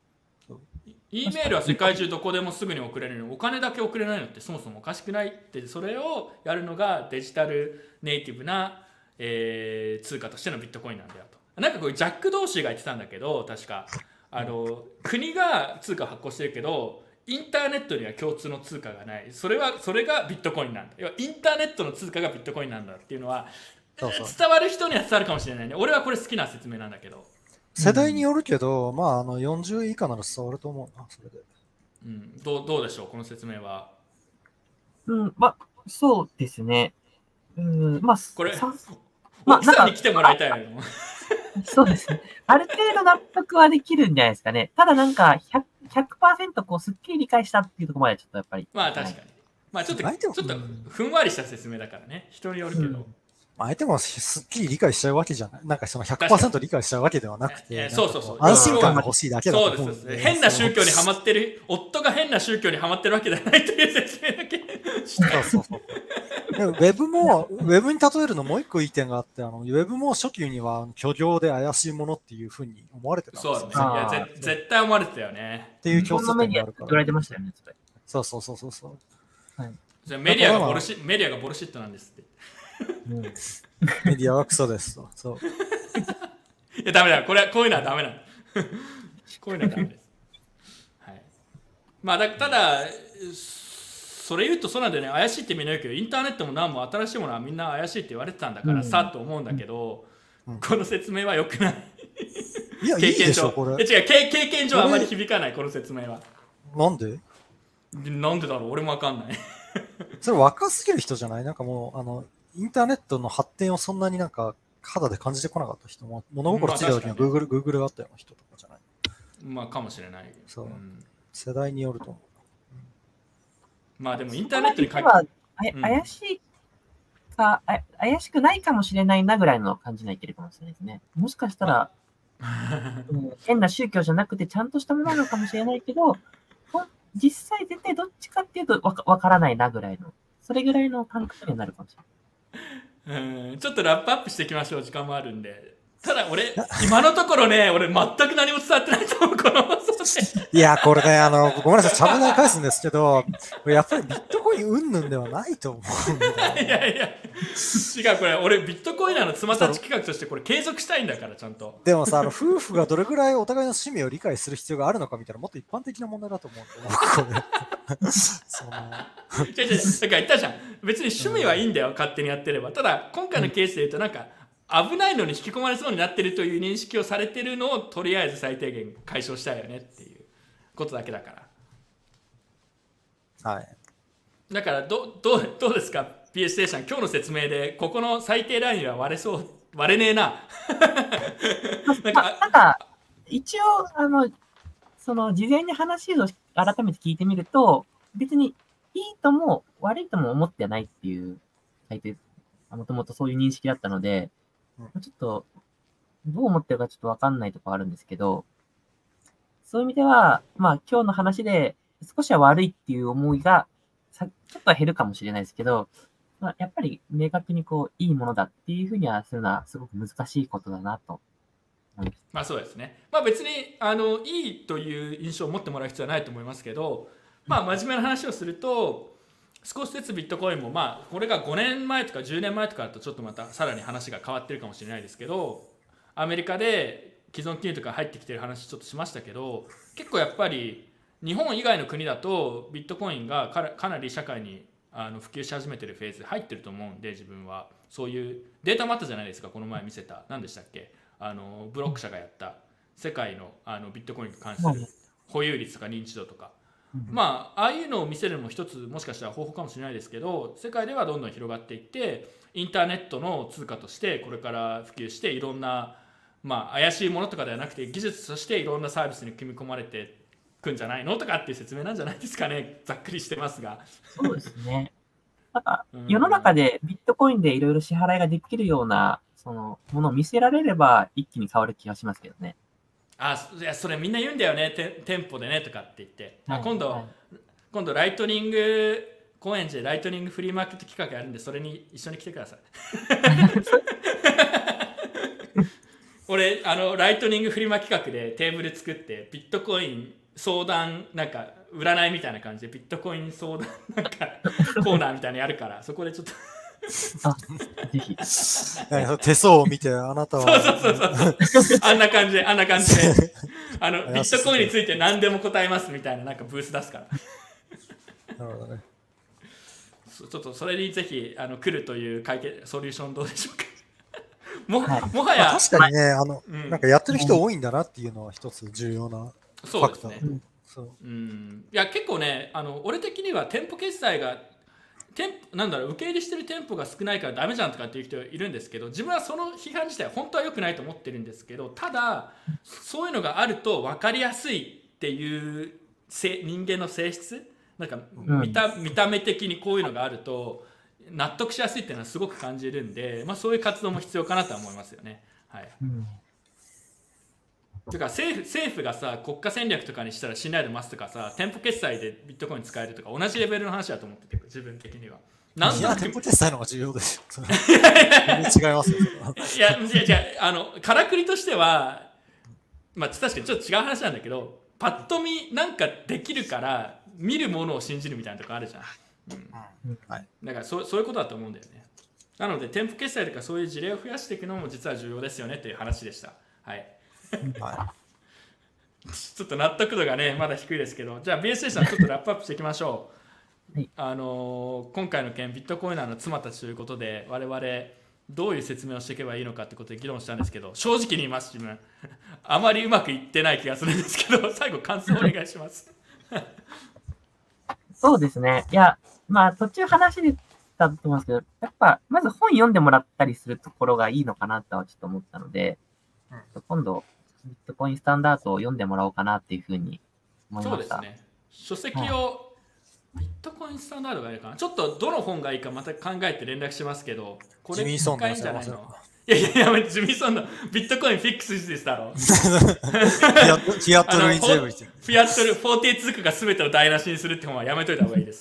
E メールは世界中どこでもすぐに送れるのにお金だけ送れないのってそもそもおかしくないって、それをやるのがデジタルネイティブな、えー、通貨としてのビットコインなんだよと。なんかこうジャック・ドーシーが言ってたんだけど、確かあの国が通貨を発行してるけどインターネットには共通の通貨がない。それはそれがビットコインなんだ。要はインターネットの通貨がビットコインなんだっていうのはそうそう伝わる人には伝わるかもしれないね。俺はこれ好きな説明なんだけど。 世代によるけど、うん、まあ、あのよんじゅう以下なら伝わると思うな、それで。 うん、どう、どうでしょう、この説明は。 うん、まあ、そうですね。うん、まあ、 これ、 まあ、 奥さんに来てもらいたいの。 そうですね。ある程度納得はできるんじゃないですかね。ただなんかひゃく、ひゃくパーセント こう、すっきり理解したっていうところまでちょっとやっぱり。 まあ、確かに。まあ、ちょっと、ちょっと、ふんわりした説明だからね。人によるけど。うん相手もすっきり理解しちゃうわけじゃない。なんかその ひゃくパーセント 理解しちゃうわけではなくて、 そうそうそう。 安心感が欲しいだけだと思う。 そうです。変な宗教にハマってる、夫が変な宗教にハマってるわけではないという説明だけ。 そうそうそう。でもウェブも、ウェブに例えるのもう一個いい点があって、あのウェブも初期には虚業で怪しいものっていうふうに思われてたんですよね。 そうね。いや、絶対思われてたよね。 っていう共通点があるから。言われてましたよね、それ。 そうそうそうそうそう。 はい。じゃメディアがボルシ、メディアがボルシットなんですって。 うん、メディアはクソですと。そう。 いや、ダメだ。これは、こういうのはダメなの。こういうのはダメです。はい。まあ、だただ、それ言うとそうなんだよね。怪しいってみんな言うけど、インターネットも何も新しいものはみんな怪しいって言われてたんだからさ、うん、と思うんだけど、うん、この説明は良くない。 いや、経験上。いいこれ違う、経験上あまり響かない、この説明は。 なんでなんでだろう、俺もわかんない。 それ若すぎる人じゃない？なんかもう、あの、インターネットの発展をそんなになんか肌で感じてこなかった人も、物心ついた時には Google、まあ、Google があったような人とかじゃない？ まあかもしれない。 そう。うん、世代によると思う。 うん、まあでもインターネットに書いてある。怪しいか、あ、怪しくないかもしれないなぐらいの感じないけるかもしれないですね。もしかしたら、うん、変な宗教じゃなくてちゃんとしたものなのかもしれないけど、実際絶対どっちかっていうとわか、わからないなぐらいの。それぐらいの感覚になるかもしれない。 うん、ちょっとラップアップしていきましょう。時間もあるんで。ただ俺、今のところね、俺全く何も伝わってないと思う、この放送で。 いや、これね、あの、ごめんなさい、ちゃぶ台返すんですけど、やっぱりビットコイン云々ではないと思うんだよ、ね。 いやいや、違う、これ、俺、ビットコインのつまたち企画としてこれ継続したいんだから、ちゃんと。 でもさ、あの夫婦がどれぐらいお互いの趣味を理解する必要があるのかみたいな、もっと一般的な問題だと思うんだよ、僕これ。その違う違う、だから言ったじゃん。別に趣味はいいんだよ、うん、勝手にやってれば。ただ、今回のケースで言うと、なんか、危ないのに引き込まれそうになってるという認識をされてるのをとりあえず最低限解消したいよねっていうことだけだから。はい。だからどどうどうですか ピーエス ステーション今日の説明でここの最低ラインは割れそう割れねえな。 なんか、なんか一応あのその事前に話を改めて聞いてみると別にいいとも悪いとも思ってないっていう最低もともとそういう認識だったので。ちょっと、どう思ってるかちょっとわかんないところあるんですけど、 そういう意味では、まあ今日の話で少しは悪いっていう思いがさちょっとは減るかもしれないですけど、まあ、やっぱり明確にこういいものだっていうふうにはするのはすごく難しいことだなと思います。 まあそうですね。まあ別にあのいいという印象を持ってもらう必要はないと思いますけど、まあ真面目な話をすると、少しずつビットコインもまあこれがごねんまえとかじゅうねんまえとかだとちょっとまたさらに話が変わってるかもしれないですけど、アメリカで既存金融とか入ってきてる話ちょっとしましたけど、結構やっぱり日本以外の国だとビットコインがかかなり社会にあの普及し始めてるフェーズ入ってると思うんで、自分はそういうデータもあったじゃないですか。この前見せた何でしたっけ、あのブロック社がやった世界のあのビットコインに関する保有率とか認知度とか、まあああいうのを見せるのも一つもしかしたら方法かもしれないですけど、世界ではどんどん広がっていってインターネットの通貨としてこれから普及して、いろんなまあ怪しいものとかではなくて技術としていろんなサービスに組み込まれてくんじゃないのとかっていう説明なんじゃないですかね。ざっくりしてますが。 そうですね。なんか世の中でビットコインでいろいろ支払いができるようなそのものを見せられれば一気に変わる気がしますけどね。 あ、いやそれみんな言うんだよね、て店舗でねとかって言って、 はい、 あ今度、はい、今度ライトニング高円寺でライトニングフリーマーケット企画やるんで、それに一緒に来てください。俺あのライトニングフリマ企画でテーブル作ってビットコイン相談なんか占いみたいな感じでビットコイン相談なんかコーナーみたいなのやるから、そこでちょっとあぜひ手相を見てあなたはそうそうそうそうあんな感じであんな感じであのビットコインについて何でも答えますみたいななんかブース出すからなるほどね。 ちょっとそれにぜひあの来るという解決ソリューションどうでしょうか。も, もはや、 まあ、確かにね、あの、うん、なんかやってる人多いんだなっていうのは一つ重要なファクター。 そうですね。そう、うん、いや結構ね、あの俺的には店舗決済が店なんだろう受け入れしてる店舗が少ないからダメじゃんとかっていう人いるんですけど、自分はその批判自体は本当は良くないと思ってるんですけど、ただそういうのがあると分かりやすいっていう人間の性質、なんか見 た,、うん、見た目的にこういうのがあると納得しやすいっていうのはすごく感じるんで、まあ、そういう活動も必要かなとは思いますよね。はい。うん、てか政府政府がさ国家戦略とかにしたら信頼度増すとかさ、店舗決済でビットコイン使えるとか同じレベルの話だと思ってて、自分的には。 なんいや店舗決済の方が重要ですよ。違いますよ。 いやいやいやあのからくりとしては、まあ確かにちょっと違う話なんだけど、パッと見なんかできるから見るものを信じるみたいなとこあるじゃん。うんはい、だからそ う, そういうことだと思うんだよね。なので店舗決済とかそういう事例を増やしていくのも実は重要ですよねっていう話でした。はい。はい、ちょっと納得度がねまだ低いですけど、じゃあ ビーエスエー さんちょっとラップアップしていきましょう。はい、あのー、今回の件ビットコイナーの妻たちということで我々どういう説明をしていけばいいのかってことで議論したんですけど、正直に言います自分あまりうまくいってない気がするんですけど、最後感想お願いします。 そうですね。いや、まあ途中話してたと思うんですけど、やっぱまず本読んでもらったりするところがいいのかなとはちょっと思ったので、うん、今度ビットコインスタンダードを読んでもらおうかなっていうふうに思いました。 そうですね。書籍を、はい、ビットコインスタンダードがいいかな。ちょっとどの本がいいかまた考えて連絡しますけど、これいいんじゃないの？いやいやいや、ジミーソンのビットコインフィックスですだろ。フィアットルインゼブリティング。フィアットルよんじゅうに通貨が全てを台無しにするって本はやめといた方がいいです。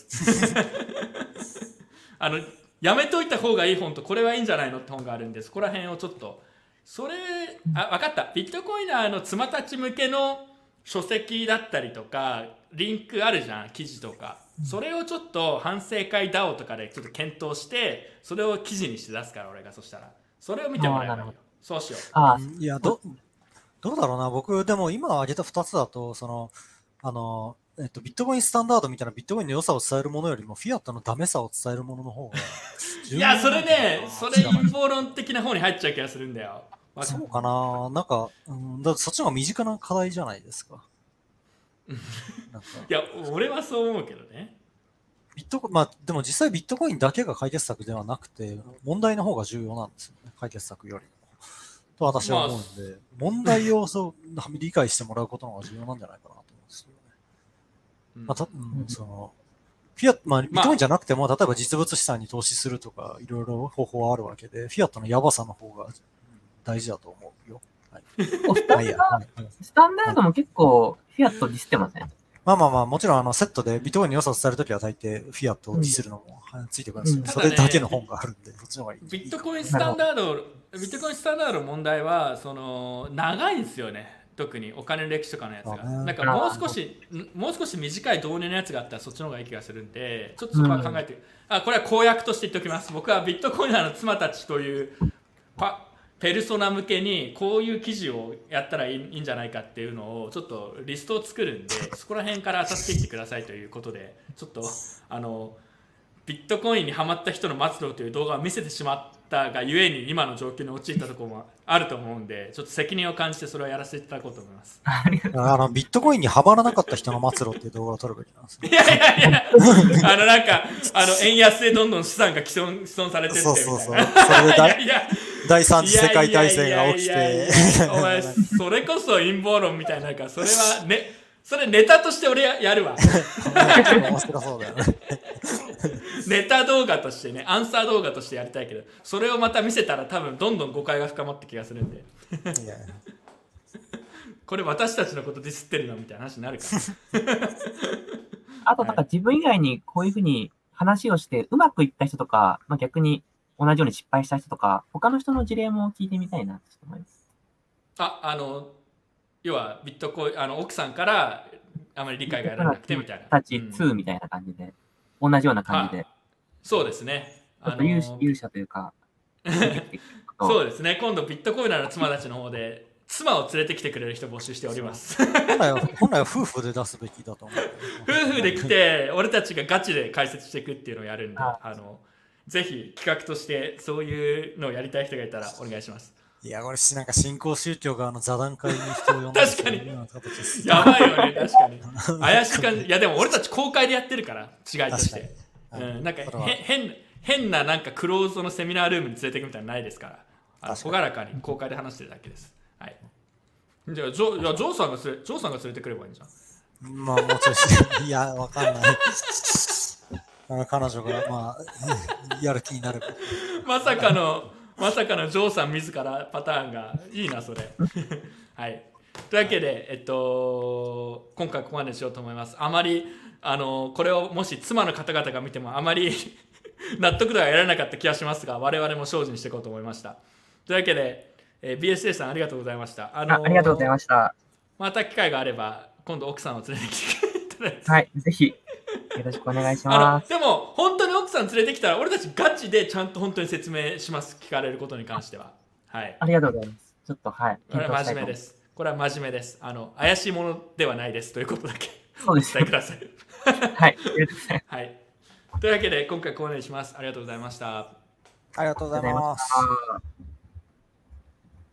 あのやめといた方がいい本とこれはいいんじゃないのって本があるんで、そこら辺をちょっとそれあ分かった。ビットコイナーの妻たち向けの書籍だったりとかリンクあるじゃん、記事とか。それをちょっと反省会 ダオ とかでちょっと検討してそれを記事にして出すから俺が、そしたらそれを見てもらえばいいよ。そうしよう。 あいや ど, どうだろうな。僕でも今挙げたふたつだとそのあの、えっと、ビットコインスタンダードみたいなビットコインの良さを伝えるものよりもフィアットのダメさを伝えるものの方がいやそれね、それ陰謀論的な方に入っちゃう気がするんだよ。 そうかな。なんか、うん、だそっちの方が身近な課題じゃないですか。 なんかいや俺はそう思うけどね。 ビットコイン、まあでも実際ビットコインだけが解決策ではなくて問題の方が重要なんですよね、解決策よりもと私は思うんで、まあ、問題をそう理解してもらうことの方が重要なんじゃないかなと思うんですよね。うんまあたうん、そのフィアット、まあビットコインじゃなくても、まあ、例えば実物資産に投資するとかいろいろ方法はあるわけで、フィアットのやばさの方が大事だと思うよ。 はいおスタンあいやダーはいはいスタンダードも結構フィアットディスってません？ まあまあまあ、もちろんあのセットでビットコインに良さを伝えるときは大抵フィアットをディスるのもはいついてくるんですよ。 うんそれだけの本があるんで、そっちの方がいい。 ビットコインスタンダード、ビットコインスタンダードの問題は、その長いんですよね。特にお金の歴史とかのやつが。 そうねなんかもう少し、もう少し短い導入のやつがあったらそっちの方がいい気がするんで、ちょっとそこは考えて、あ、これは公約として言っておきます。僕はビットコイナーの妻たちというパペルソナ向けにこういう記事をやったらいいいいんじゃないかっていうのをちょっとリストを作るんで、そこら辺から当たっていってくださいということで、ちょっとあのビットコインにハマった人の末路という動画を見せてしまったがゆえに今の状況に陥ったところもあると思うんで、ちょっと責任を感じてそれをやらせていただこうと思います。 ありがとうあのビットコインにハマらなかった人の末路っていう動画を撮るべきなんですよ。 いやいやいや、あのなんかあの円安でどんどん資産が毀損毀損されてってみたいな。 そうそうそう。それで大いやいや第三次世界大戦が起きいやいやいて。 やいやお前それこそ陰謀論みたいな、なんかそれはね、それネタとして俺ややるわ。 面白そうだよね。 ネタ動画としてね、アンサー動画としてやりたいけど、それをまた見せたら多分どんどん誤解が深まって気がするんで、 いやいやこれ私たちのことディスってるのみたいな話になるから。 あとなんか自分以外にこういうふうに話をしてうまくいった人とか、まあ、逆に同じように失敗した人とか、他の人の事例も聞いてみたいなと思います。 あ、あの要はビットコイン、あの奥さんからあまり理解が得られなくてみたいな。 たちにみたいな感じで、うん、同じような感じで。 そうですね。 ちょっと勇者勇者というか。 そうですね。今度ビットコイナーの妻たちの方で妻を連れてきてくれる人募集しております。 本来は本来は夫婦で出すべきだと思う。 夫婦で来て俺たちがガチで解説していくっていうのをやるんで、あのぜひ企画としてそういうのをやりたい人がいたらお願いします。 いや、これなんか新興宗教があの座談会に人を呼んで確かにやばいよね、確かに怪しい感じ。いやでも俺たち公開でやってるから違いとして、うん、なんかへ変変ななんかクローズドのセミナールームに連れていくみたいなのないですから、あの朗らかに公開で話してるだけです。はい。じゃあジョいやジョーさんが連れジョーさんが連れてくればいいんじゃん。 まあもうちょいいやわかんない。あの彼女がまあやる気になる。 まさかのまさかのジョーさん自らパターンがいいなそれ。はい。というわけでえっと今回ここまでにしようと思います。あまりあのこれをもし妻の方々が見てもあまり納得度が得られなかった気がしますが、我々も精進していこうと思いました。というわけで、えー、ビーエスエー さんありがとうございました。 あのー、あありがとうございました。 また機会があれば今度奥さんを連れてきていただいて、 はい、ぜひよろしくお願いします。 でも本当に奥さん連れてきたら俺たちガチでちゃんと本当に説明します。聞かれることに関しては。はい。 ありがとうございます。ちょっとはい。 これは真面目です。これは真面目です。あの怪しいものではないですということだけそうです。 お伝えください。 はい。ありがとうございます。 はい。というわけで今回ここまでにします。ありがとうございました。 ありがとうございます。